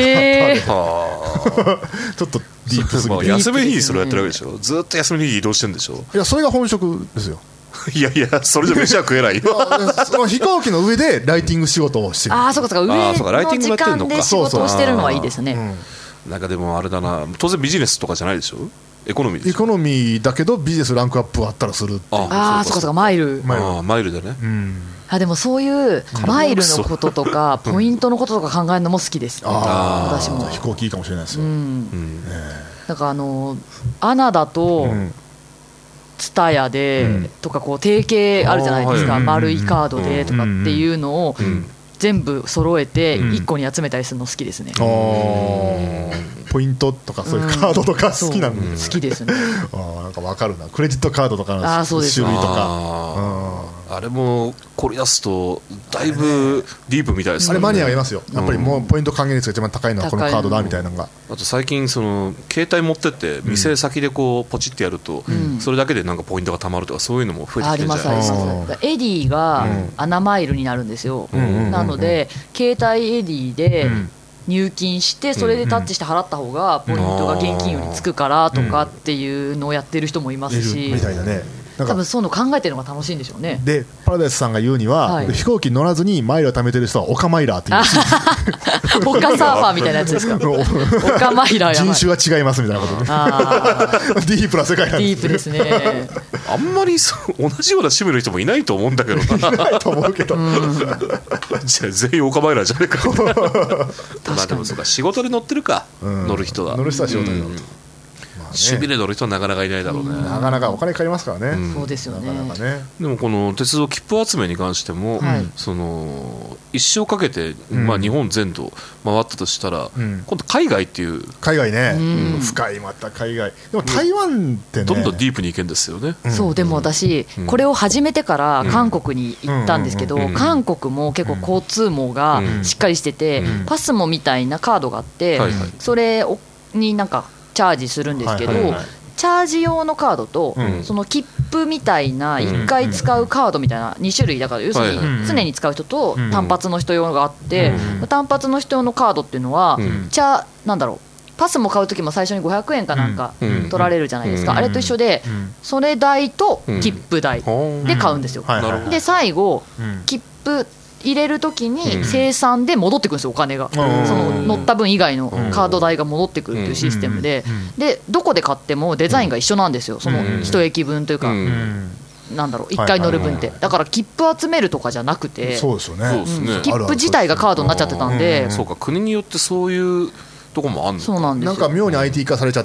ょっとディープすぎて。 休みの日にそれやってるわけでしょ。ずっと休みの日移動してるんでしょ。 いやそれが本職ですよ。 いやそれじゃ飯は食えないよ。 その飛行機の上でライティング仕事をしてる。 そうか上の時間で仕事をしてるのはいいですね。 なんかでもあれだな、当然ビジネスとかじゃないでしょ。エコノミーでしょ。 エコノミーだけどビジネスランクアップあったらするって。 そうかマイルでね。 でもそういうマイルのこととかポイントのこととか考えるのも好きです。私も飛行機いいかもしれないですよ。 なんかアナだとツタヤでとかこう提携あるじゃないですか。丸いカードでとかっていうのを全部揃えて1個に集めたりするの好きですね。 ポイントとかそういうカードとか好きなんで。 好きですね。 なんか分かるな。クレジットカードとかの種類とか。 あれもこれ出すとだいぶディープみたいですね。 あれマニアがいますよ。やっぱりもうポイント還元率が一番高いのはこのカードだみたいなのが。 あと最近その携帯持ってって店先でこうポチってやるとそれだけでなんかポイントがたまるとかそういうのも増えてきてるじゃないですか。 エディがアナマイルになるんですよ。なので携帯エディで入金してそれでタッチして払った方がポイントが現金よりつくからとかっていうのをやってる人もいますし、 みたいなね。 多分そういうの考えてるのが楽しいんでしょうね。 でパラダイスさんが言うには、飛行機乗らずにマイルを貯めてる人はオカマイラーって言う。 オカサーファーみたいなやつですか。オカマイラー人種が違いますみたいなことで。ディープな世界なんです。 ディープですね。 あんまり同じような趣味の人もいないと思うんだけどな。 いないと思うけど。 じゃあ全員オカマイラーじゃねえか。まあでもそうか仕事で乗ってるか、乗る人は。 乗る人は仕事で乗る。 趣味で乗る人はなかなかいないだろうね。 なかなかお金かかりますからね。 そうですよね。 でもこの鉄道切符集めに関しても、その一生かけて日本全土回ったとしたら、今度海外っていう海外ね、深いまた海外。でも台湾ってね、 どんどんディープに行けんですよね。 そうでも私これを始めてから韓国に行ったんですけど、韓国も結構交通網がしっかりしてて、パスモみたいなカードがあって、それになんかチャージするんですけど、チャージ用のカードと、その切符みたいな1回使うカードみたいな2種類だから、要するに常に使う人と単発の人用があって、単発の人用のカードっていうのはなんだろう、パスも買う時も最初に500円かなんか取られるじゃないですか。あれと一緒でそれ代と切符代で買うんですよ。で最後切符入れるときに生産で戻ってくるんですよ、お金が。その乗った分以外のカード代が戻ってくるっていうシステムで、でどこで買ってもデザインが一緒なんですよ、その一駅分というか、なんだろう、1回乗る分って。だから切符集めるとかじゃなくて、 そうですよね、 切符自体がカードになっちゃってたんで。 そうか、国によってそういうとこもあるの。 そうなんですよ。 なんか妙に IT 化されちゃって、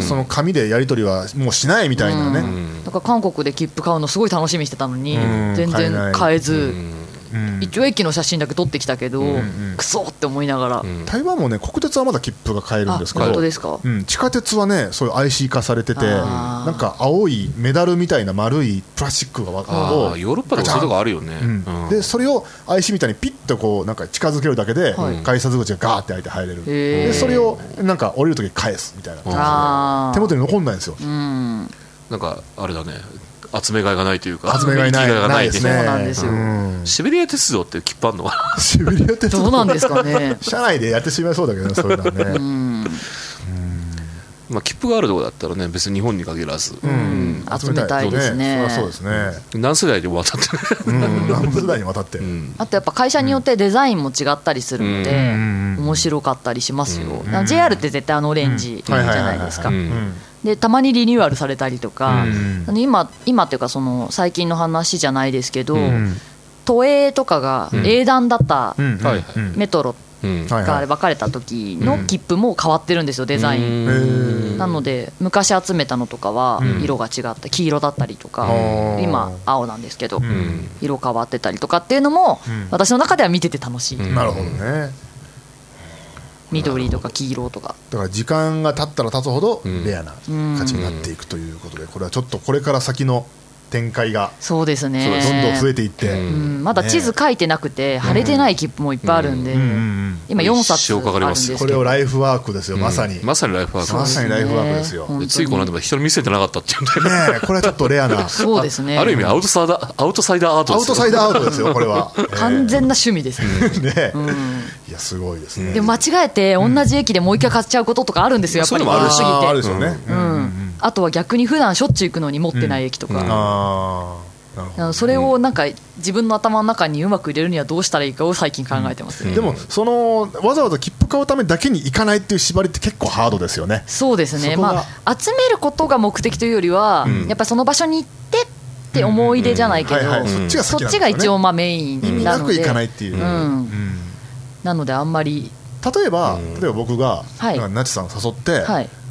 その紙でやり取りはもうしないみたいなね。 だから韓国で切符買うのすごい楽しみにしてたのに全然買えず、一応駅の写真だけ撮ってきたけど、クソって思いながら。 台湾もね、国鉄はまだ切符が買えるんですけど、 本当ですか。 地下鉄はね、そういう IC 化されてて、なんか青いメダルみたいな丸いプラスチックがヨーロッパでもそういうとこあるよね。 でそれを IC みたいにピッとこうなんか近づけるだけで改札口がガーって開いて入れる。でそれをなんか降りるとき返すみたいな感じで手元に残んないんですよ。 なんかあれだね、集めがいがないというか、 集めがいないですね。 そうなんですよ。 シベリア鉄道って切符あんのかな。 シベリア鉄道どうなんですかね。 車内でやってしまいそうだけどね、そういうのはね。 まあ切符があるところだったらね、別に日本に限らず集めたいですね。 そうですね。 何世代で渡って何世代にわたって。 あとやっぱ会社によってデザインも違ったりするので面白かったりしますよ。JR って絶対オレンジじゃないですか。でたまにリニューアルされたりとか、今っていうかその最近の話じゃないですけど、都営とかが営団だったメトロが分かれた時の切符も変わってるんですよ、デザイン。なので昔集めたのとかは色が違った、黄色だったりとか、今青なんですけど色変わってたりとかっていうのも私の中では見てて楽しい。 なるほどね。 緑とか黄色とかだから時間が経ったら経つほどレアな価値になっていくということで、これはちょっとこれから先の展開がそうですね、 どんどん増えていって、 まだ地図書いてなくて貼れてない切符もいっぱいあるんで、今4冊あるんですけど、 これをライフワークですよ、まさにまさにライフワーク、 まさにライフワークですよ。 ついこの間まで人に見せてなかったっていうんでね、これはちょっとレアなそうですね、 ある意味アウトサイダーアートですよ。 アウトサイダーアートですよ、これは完全な趣味ですね。いやすごいですね。 でも間違えて同じ駅でもう一回買っちゃうこととかあるんですよ、やっぱりあるし、 あるですよね。 あとは逆に普段しょっちゅう行くのに持ってない駅とか、それをなんか自分の頭の中にうまく入れるにはどうしたらいいかを最近考えてます。 でもそのわざわざ切符買うためだけに行かないっていう縛りって結構ハードですよね。 そうですね、まあ、集めることが目的というよりは、やっぱりその場所に行ってって思い出じゃないけど、そっちが一応まあメインなので、 意味なく行かないっていう、 なのであんまり例えば僕がなちさん誘って、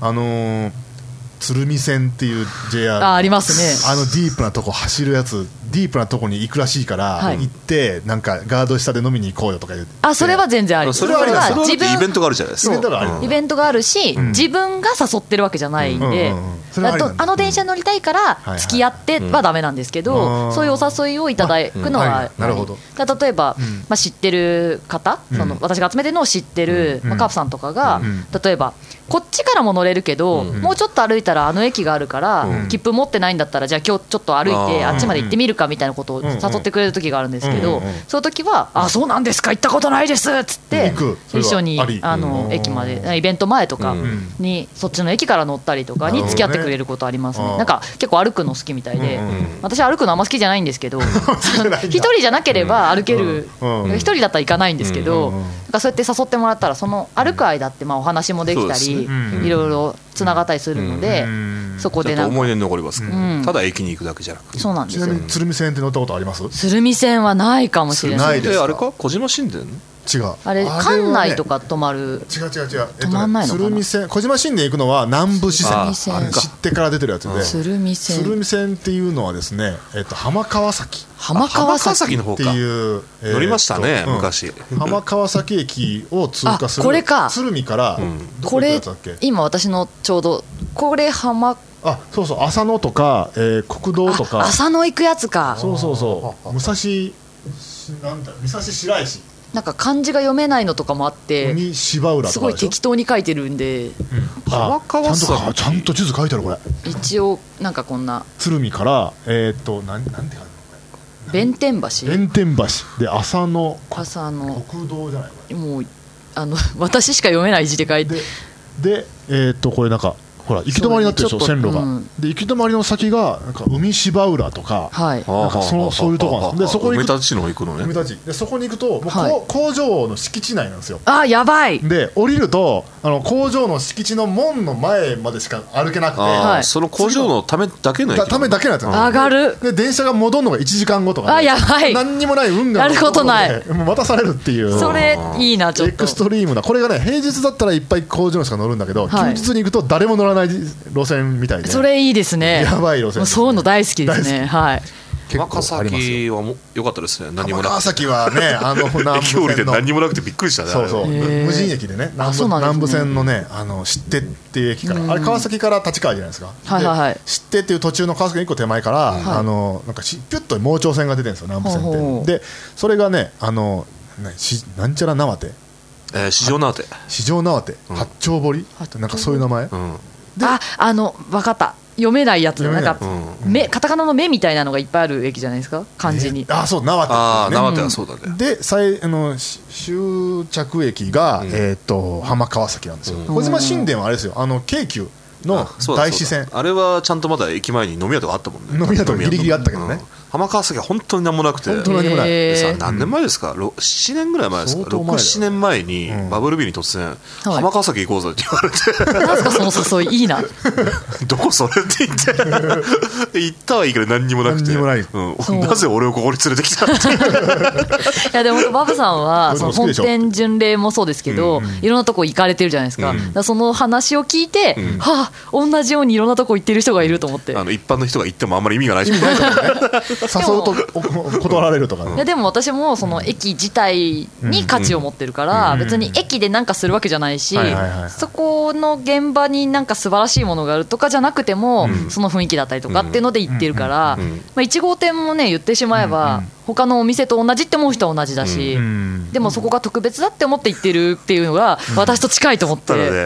鶴見線っていう JR ありますね、 ディープなとこ走るやつ、ディープなとこに行くらしいから、行ってなんかガード下で飲みに行こうよとか言って、 それは全然あり。 それはイベントがあるじゃないですか。 イベントがあるし、自分が誘ってるわけじゃないんで、あの電車乗りたいから付き合ってはダメなんですけど、そういうお誘いをいただくのは、例えば知ってる方、私が集めてるのを知ってるカープさんとかが、例えばこっちからも乗れるけど、もうちょっと歩いたらあの駅があるから、切符持ってないんだったらじゃあ今日ちょっと歩いてあっちまで行ってみるかみたいなことを誘ってくれる時があるんですけど、その時はあ、そうなんですか、行ったことないですっつって一緒に駅まで、イベント前とかにそっちの駅から乗ったりとかに付き合ってくれることありますね。なんか結構歩くの好きみたいで、私歩くのあんま好きじゃないんですけど、一人じゃなければ歩ける、一人だったら行かないんですけど、なんかそうやって誘ってもらったら、その歩く間ってお話もできたり、いろいろつながったりするので、そこでなんか思い出に残りますから、ただ駅に行くだけじゃなくて。 そうなんですよ。 ちなみに鶴見線って乗ったことあります？ 鶴見線はないかもしれない。 ですあれか、小島神殿？ 違う、 あれ関内とか止まる。 違う止まんないのかな。 鶴見線、小島神殿行くのは南部支線、知ってから出てるやつで、 鶴見線っていうのはですね、浜川崎の方かっていう、 乗りましたね、昔。 浜川崎駅を通過する、 これか、 鶴見からどこ行くやつだっけ。 今私のちょうどこれそうそう、浅野とか、国道とか、 浅野行くやつか。 そう武蔵白石、 なんか漢字が読めないのとかもあって、すごい適当に書いてるんで、 浜川崎ちゃんと地図書いてある。これ一応なんかこんな鶴見からなんて書いてあるの、 弁天橋で浅野国道じゃない、 もう私しか読めない字で書いて、 でこれなんかほら行き止まりになってるでしょ、線路が。で行き止まりの先がなんか海芝浦とか、なんかそういうところなんです。でそこに埋め立ちの行くのね。 でそこに行くともう工場の敷地内なんですよ。 あ、やばい。 で降りると工場の敷地の門の前までしか歩けなくて、 その工場のためだけの駅。 ためだけなんですよ。 上がる。 で電車が戻るのが1時間後とか、 あ、やばい。 何にもない運河のやることない。 もう待たされるっていう。 それいいな、ちょっとエクストリームな。これがね平日だったらいっぱい工場の人が乗るんだけど、休日に行くと誰も乗らない路線みたいで。 それいいですね。 やばい路線。 そういうの大好きですね。はい。 浜川崎は良かったですね。何もなくて。 浜川崎はね、南駅降りて何もなくてびっくりしたね。 そうそう。無人駅でね、南武線のね、知ってっていう駅から、あれ川崎から立川じゃないですか。 はいはいはい。 知ってっていう途中の川崎の1個手前から、なんかピュッと盲腸線が出てるんですよ、南武線って。で、それがね、なんちゃら縄手。 四条縄手。 四条縄手。八丁堀。なんかそういう名前。 分かった。読めないやつ、なんかカタカナの目みたいなのがいっぱいある駅じゃないですか、漢字に。 あ、そう縄手。 縄手はそうだね。 で終着駅が浜川崎なんですよ。小島新田はあれですよ、京急の大師線。 あれはちゃんとまだ駅前に飲み屋とかあったもんね。 飲み屋とかギリギリあったけどね。 浜川崎は本当に何もなくて。 本当に何もない。 何年前ですか、7年ぐらい前ですか。6、7年前にバブルビーに突然浜川崎行こうぜって言われて、 なんですかその誘い、いいな。 どこそれって言って行ったはいいけど何にもなくて、なぜ俺をここに連れてきたって。いやでもバブさんはその本店巡礼もそうですけど、いろんなとこ行かれてるじゃないですか。その話を聞いて、はあ、同じようにいろんなとこ行ってる人がいると思って。 一般の人が行ってもあんまり意味がない。 誘うと断られるとかね。 いやでも私もその駅自体に価値を持ってるから、別に駅で何かするわけじゃないし、そこの現場になんか素晴らしいものがあるとかじゃなくても、その雰囲気だったりとかっていうので行ってるから、1号店もね言ってしまえば他のお店と同じって思う人は同じだし、でもそこが特別だって思って行ってるっていうのが私と近いと思って。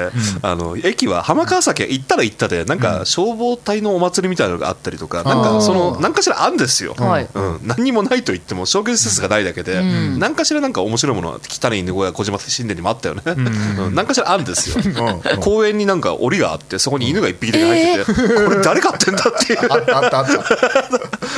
駅は浜川崎は行ったら行ったでなんか消防隊のお祭りみたいなのがあったりとか、なんか何かしらあるんですよ。何にもないと言っても商業施設がないだけで、何かしらなんか面白いものは北に犬小屋小島新田にもあったよね。何かしらあるんですよ。公園になんか檻があって、そこに犬が1匹だけ入ってて、これ誰飼ってんだっていう、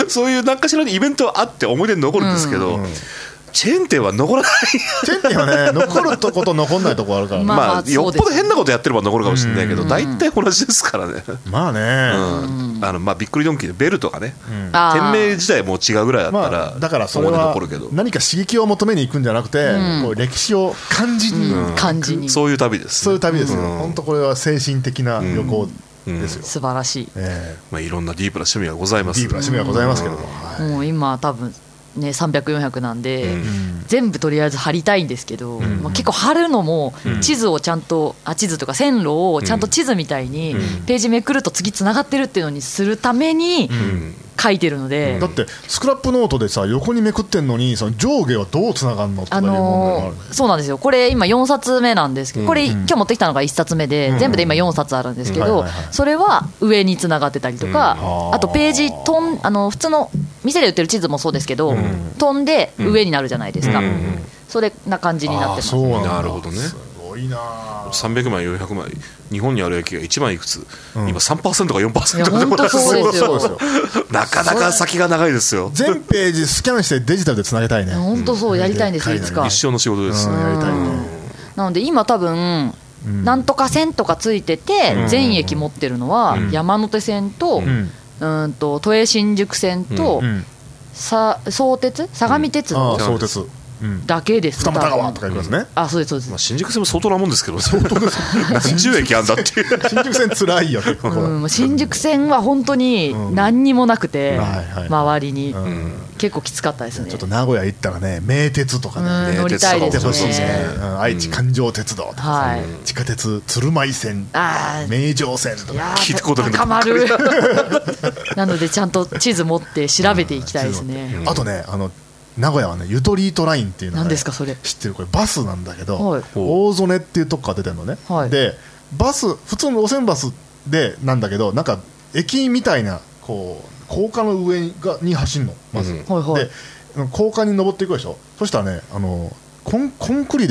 そういう何かしらのイベントはあって思い出に残るんですけど、チェーン店は残らない。 チェーン店はね、残るとこと残んないとこあるから、 まあよっぽど変なことやってれば残るかもしれないけど、大体同じですからね。 まあね、 びっくりドンキーでベルとかね、店名自体も違うぐらいだったら、 だからそれは何か刺激を求めに行くんじゃなくて、こう歴史を感じに、 そういう旅です。 そういう旅ですよ。本当これは精神的な旅行ですよ。 素晴らしい。 いろんなディープな趣味がございます。 ディープな趣味がございますけども、 もう今多分ね、300、400なんで、全部とりあえず貼りたいんですけど、結構貼るのも地図をちゃんと、地図とか線路をちゃんと地図みたいにページめくると次つながってるっていうのにするために書いてるので、 だってスクラップノートでさ横にめくってんのにその上下はどうつながるのとかいう問題がある。 そうなんですよ。これ今4冊目なんですけど、これ今日持ってきたのが1冊目で、全部で今4冊あるんですけど、それは上につながってたりとか、あとページ普通の店で売ってる地図もそうですけど、飛んで上になるじゃないですか。それな感じになってます。 なるほどね。 すごいな。 300枚400枚日本にある駅が1枚いくつ、今 3% か 4% でもらそうですよ。 なかなか先が長いですよ。 全ページスキャンしてデジタルでつなげたいね。 本当そう、やりたいんですよ、いつか。 一生の仕事です。 やりたいね。 なので今多分なんとか線とかついてて全駅持ってるのは山手線と都営新宿線と相鉄相模鉄道だけです。 二俣川とか行きますね。 あ、そうですそうです。 新宿線も相当なもんですけど、相当です何十駅あんだっていう。 新宿線つらいよ結構。 新宿線は本当に何にもなくて、周りに結構きつかったですね。 ちょっと名古屋行ったらね、名鉄とかね乗りたいですね。 愛知環状鉄道とか地下鉄鶴舞線、名城線とか聞いたことない。 高丸なのでちゃんと地図持って調べていきたいですね。 あとね、名古屋はね、ゆとりートラインっていうのが、 何ですかそれ。 知ってる？これバスなんだけど、大曽根っていうとこから出てるのね。でバス、普通の路線バスでなんだけど、なんか駅みたいなこう高架の上に走るのまず、で高架に登っていくでしょ。そしたらね、コンクリで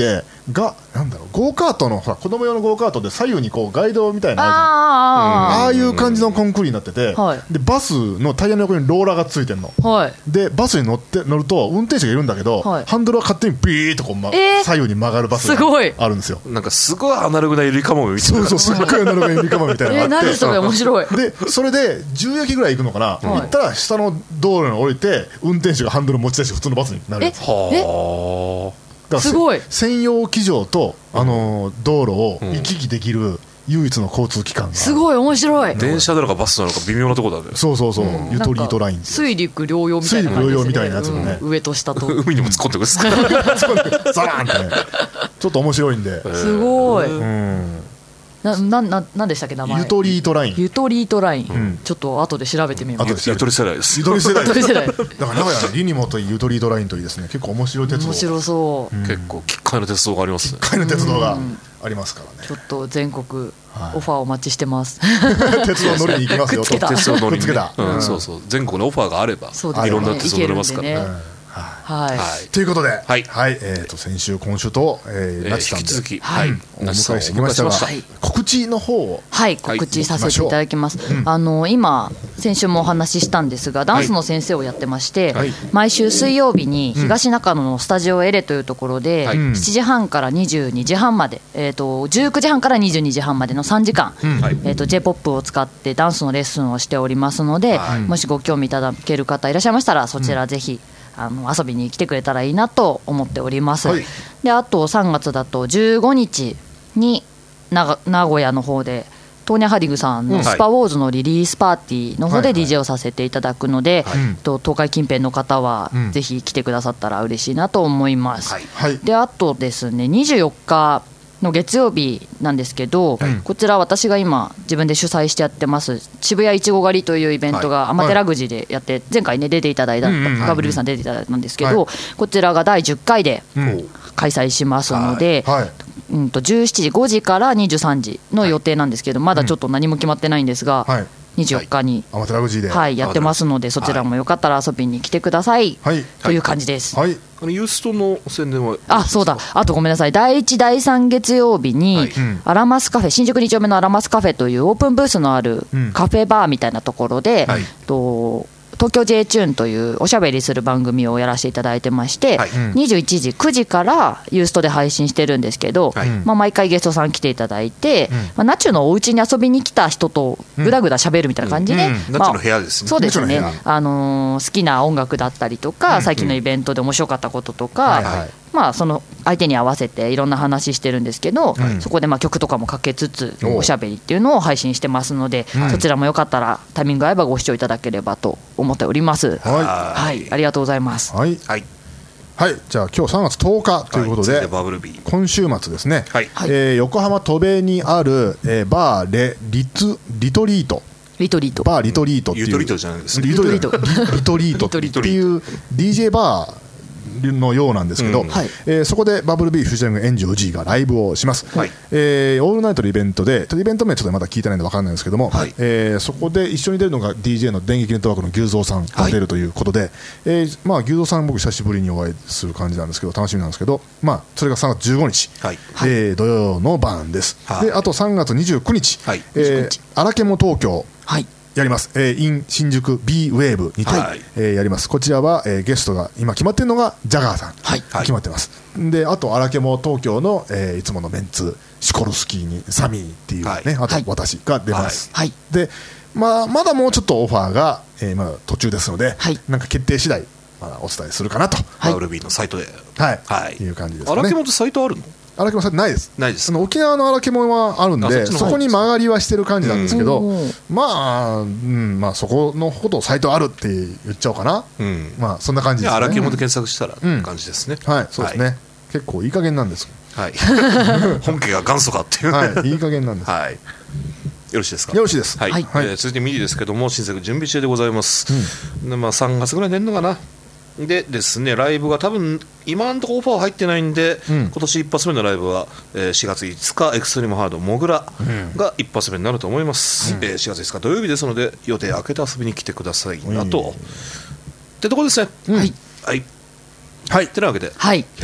がなんだろう、ゴーカートのほら子供用のゴーカートで左右にこうガイドみたいなああいう感じのコンクリになってて、でバスのタイヤの横にローラーがついてるの、でバスに乗ると運転手がいるんだけど、ハンドルは勝手にビーッとこう、左右に曲がるバスがあるんですよ。 なんかすごいアナログなゆりかもみたいな、 そうすっごいアナログなゆりかもみたいなのがあって何それ面白い。 でそれで10駅ぐらい行くのかな、行ったら下の道路に降りて運転手がハンドル持ち出して普通のバスになるんです。すごい専用機場と、道路を行き来できる唯一の交通機関が、 すごい面白い。 電車なのかバスなのか微妙なところだね。 そう、ゆとりーとライン、 水陸両用みたいな感じですね。水陸両用みたいなやつもね、上と下と海にも突っ込んでくるんですかザラーンってね、ちょっと面白いんで、 すごい。なんでしたっけ名前。 ゆとりーとライン。 ゆとりーとライン、ちょっと後で調べてみます。 ゆとり世代です。 ゆとり世代だから名古屋のリニモとゆとりーとラインといいですね、結構面白い鉄道、 面白そう、 結構きっかいの鉄道がありますね。 きっかいの鉄道がありますからね。 ちょっと全国オファーお待ちしてます。 鉄道乗りに行きますよ。 鉄道乗りに、 そう全国のオファーがあればいろんな鉄道乗れますからね。 ということで、先週今週となちさんでお迎えしてきましたが、告知の方を告知させていただきます。今先週もお話ししたんですが、ダンスの先生をやってまして、毎週水曜日に東中野のスタジオエレというところで7時半から22時半まで、19時半から22時半までの3時間 J-POP を使ってダンスのレッスンをしておりますので、もしご興味いただける方いらっしゃいましたら、そちらぜひ遊びに来てくれたらいいなと思っております。であと3月だと15日に名古屋の方でトーニャ・ハディグさんのスパウォーズのリリースパーティーの方で DJ をさせていただくので、東海近辺の方はぜひ来てくださったら嬉しいなと思います。であとですね、24日の月曜日なんですけど、こちら私が今自分で主催してやってます渋谷いちご狩りというイベントがアマテラグジでやって、前回ね出ていただいたガブリルさん出ていただいたんですけど、こちらが第10回で開催しますので、17時5時から23時の予定なんですけど、まだちょっと何も決まってないんですが、24日にアマテラグジでやってますので、そちらもよかったら遊びに来てくださいという感じです。 ユーストの宣伝はそうだ、あとごめんなさい、第1第3月曜日にアラマスカフェ、新宿2丁目のアラマスカフェというオープンブースのあるカフェバーみたいなところで、東京 J チューンというおしゃべりする番組をやらせていただいてまして、21時9時からユーストで配信してるんですけど、毎回ゲストさん来ていただいて、ナチュのお家に遊びに来た人とぐだぐだしゃべるみたいな感じで、 ナチュの部屋ですね。 そうですね、好きな音楽だったりとか、最近のイベントで面白かったこととか、その相手に合わせていろんな話してるんですけど、そこで曲とかもかけつつおしゃべりっていうのを配信してますので、そちらもよかったらタイミング合えばご視聴いただければと思っております。ありがとうございます。 じゃあ今日3月10日ということで、今週末ですね、横浜戸部にあるバーリトリートバーリトリートっていうリトリートじゃないですね、リトリートっていう DJ バーのようなんですけど、そこでバブルビーフューチャリングエンジョー G がライブをします。オールナイトのイベントで、イベント名ちょっとまだ聞いてないんで分からないんですけども、そこで一緒に出るのが DJ の電撃ネットワークの牛蔵さんが出るということで、牛蔵さん僕久しぶりにお会いする感じなんですけど、楽しみなんですけど、それが3月15日、土曜の晩です。であと3月29日、荒獣東京やります。in 新宿 B ウェーブにて、やります。こちらは、ゲストが今決まっているのがジャガーさん、決まってます。であと荒獣東京の、いつものメンツシコルスキーにサミーっていうね、あと私が出ます。でまだもうちょっとオファーが、まだ途中ですので、なんか決定次第まだお伝えするかなと。 WB のサイトでいう感じですね。 荒獣ってサイトあるの？ 荒獣さんないです。 ないです。 沖縄の荒獣はあるんで、そこに曲がりはしてる感じなんですけど、そこのほどサイトあるって言っちゃおうかな。そんな感じですね。 荒獣で検索したらって感じですね。 そうですね。結構いい加減なんです。 本家が元祖かっていう。 いい加減なんです。 よろしいですか？ よろしいです。 続いてミディですけども、新作準備中でございます。3月ぐらいに出るのかな。でですね、ライブが多分今のところオファー入ってないんで、今年一発目のライブは4月5日エクストリームハードモグラが一発目になると思います。4月5日土曜日ですので、予定開けて遊びに来てくださいなとってとこですね。 はい、 というわけで、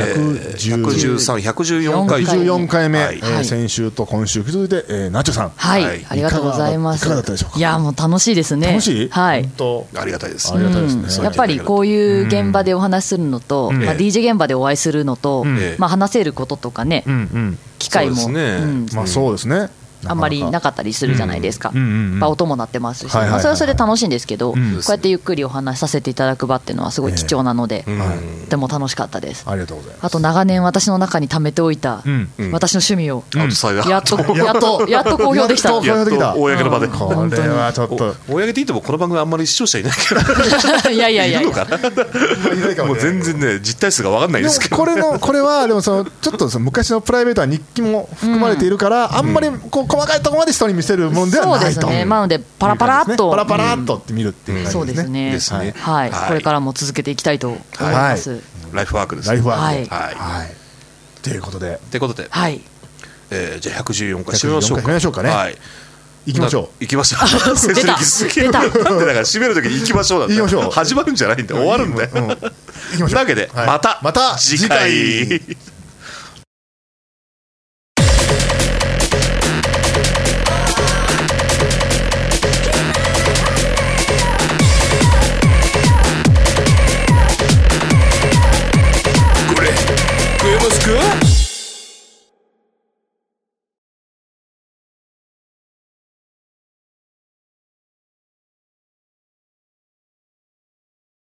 113、114回目、先週と今週続いて、ナチョさん、 はい、ありがとうございます。 いかがだったでしょうか。 いや、もう楽しいですね。 楽しい、 はい、 本当ありがたいです。 やっぱりこういう現場でお話しするのと、DJ 現場でお会いするのと、話せることとかね、機会もそうですね、 あんまりなかったりするじゃないですか。音も鳴ってますし、それはそれで楽しいんですけど、こうやってゆっくりお話しさせていただく場っていうのはすごい貴重なので、とても楽しかったです。 ありがとうございます。 あと長年私の中に貯めておいた私の趣味をやっと公表できた。 公の場で。 これはちょっと公で言ってもこの番組あんまり視聴者いないけど、いるのかな。もう全然ね、実態数が分かんないですけど。 これはでもちょっと昔のプライベートは日記も含まれているから、あんまり細かいところまで人に見せるものではないと。 そうですね。なのでパラパラっとって見るっていう感じですね。そうですね。はい。これからも続けていきたいと思います。 ライフワークです。 ライフワーク。はい。ということで。 はい。 じゃあ114回締めましょうか。 締めましょうかね。はい。行きましょう。 行きましょう。 出た。 なんでだから締めるときに行きましょうなんだ。 行きましょう。 始まるんじゃないんだ。終わるんだよ。 行きましょう。 というわけでまた次回。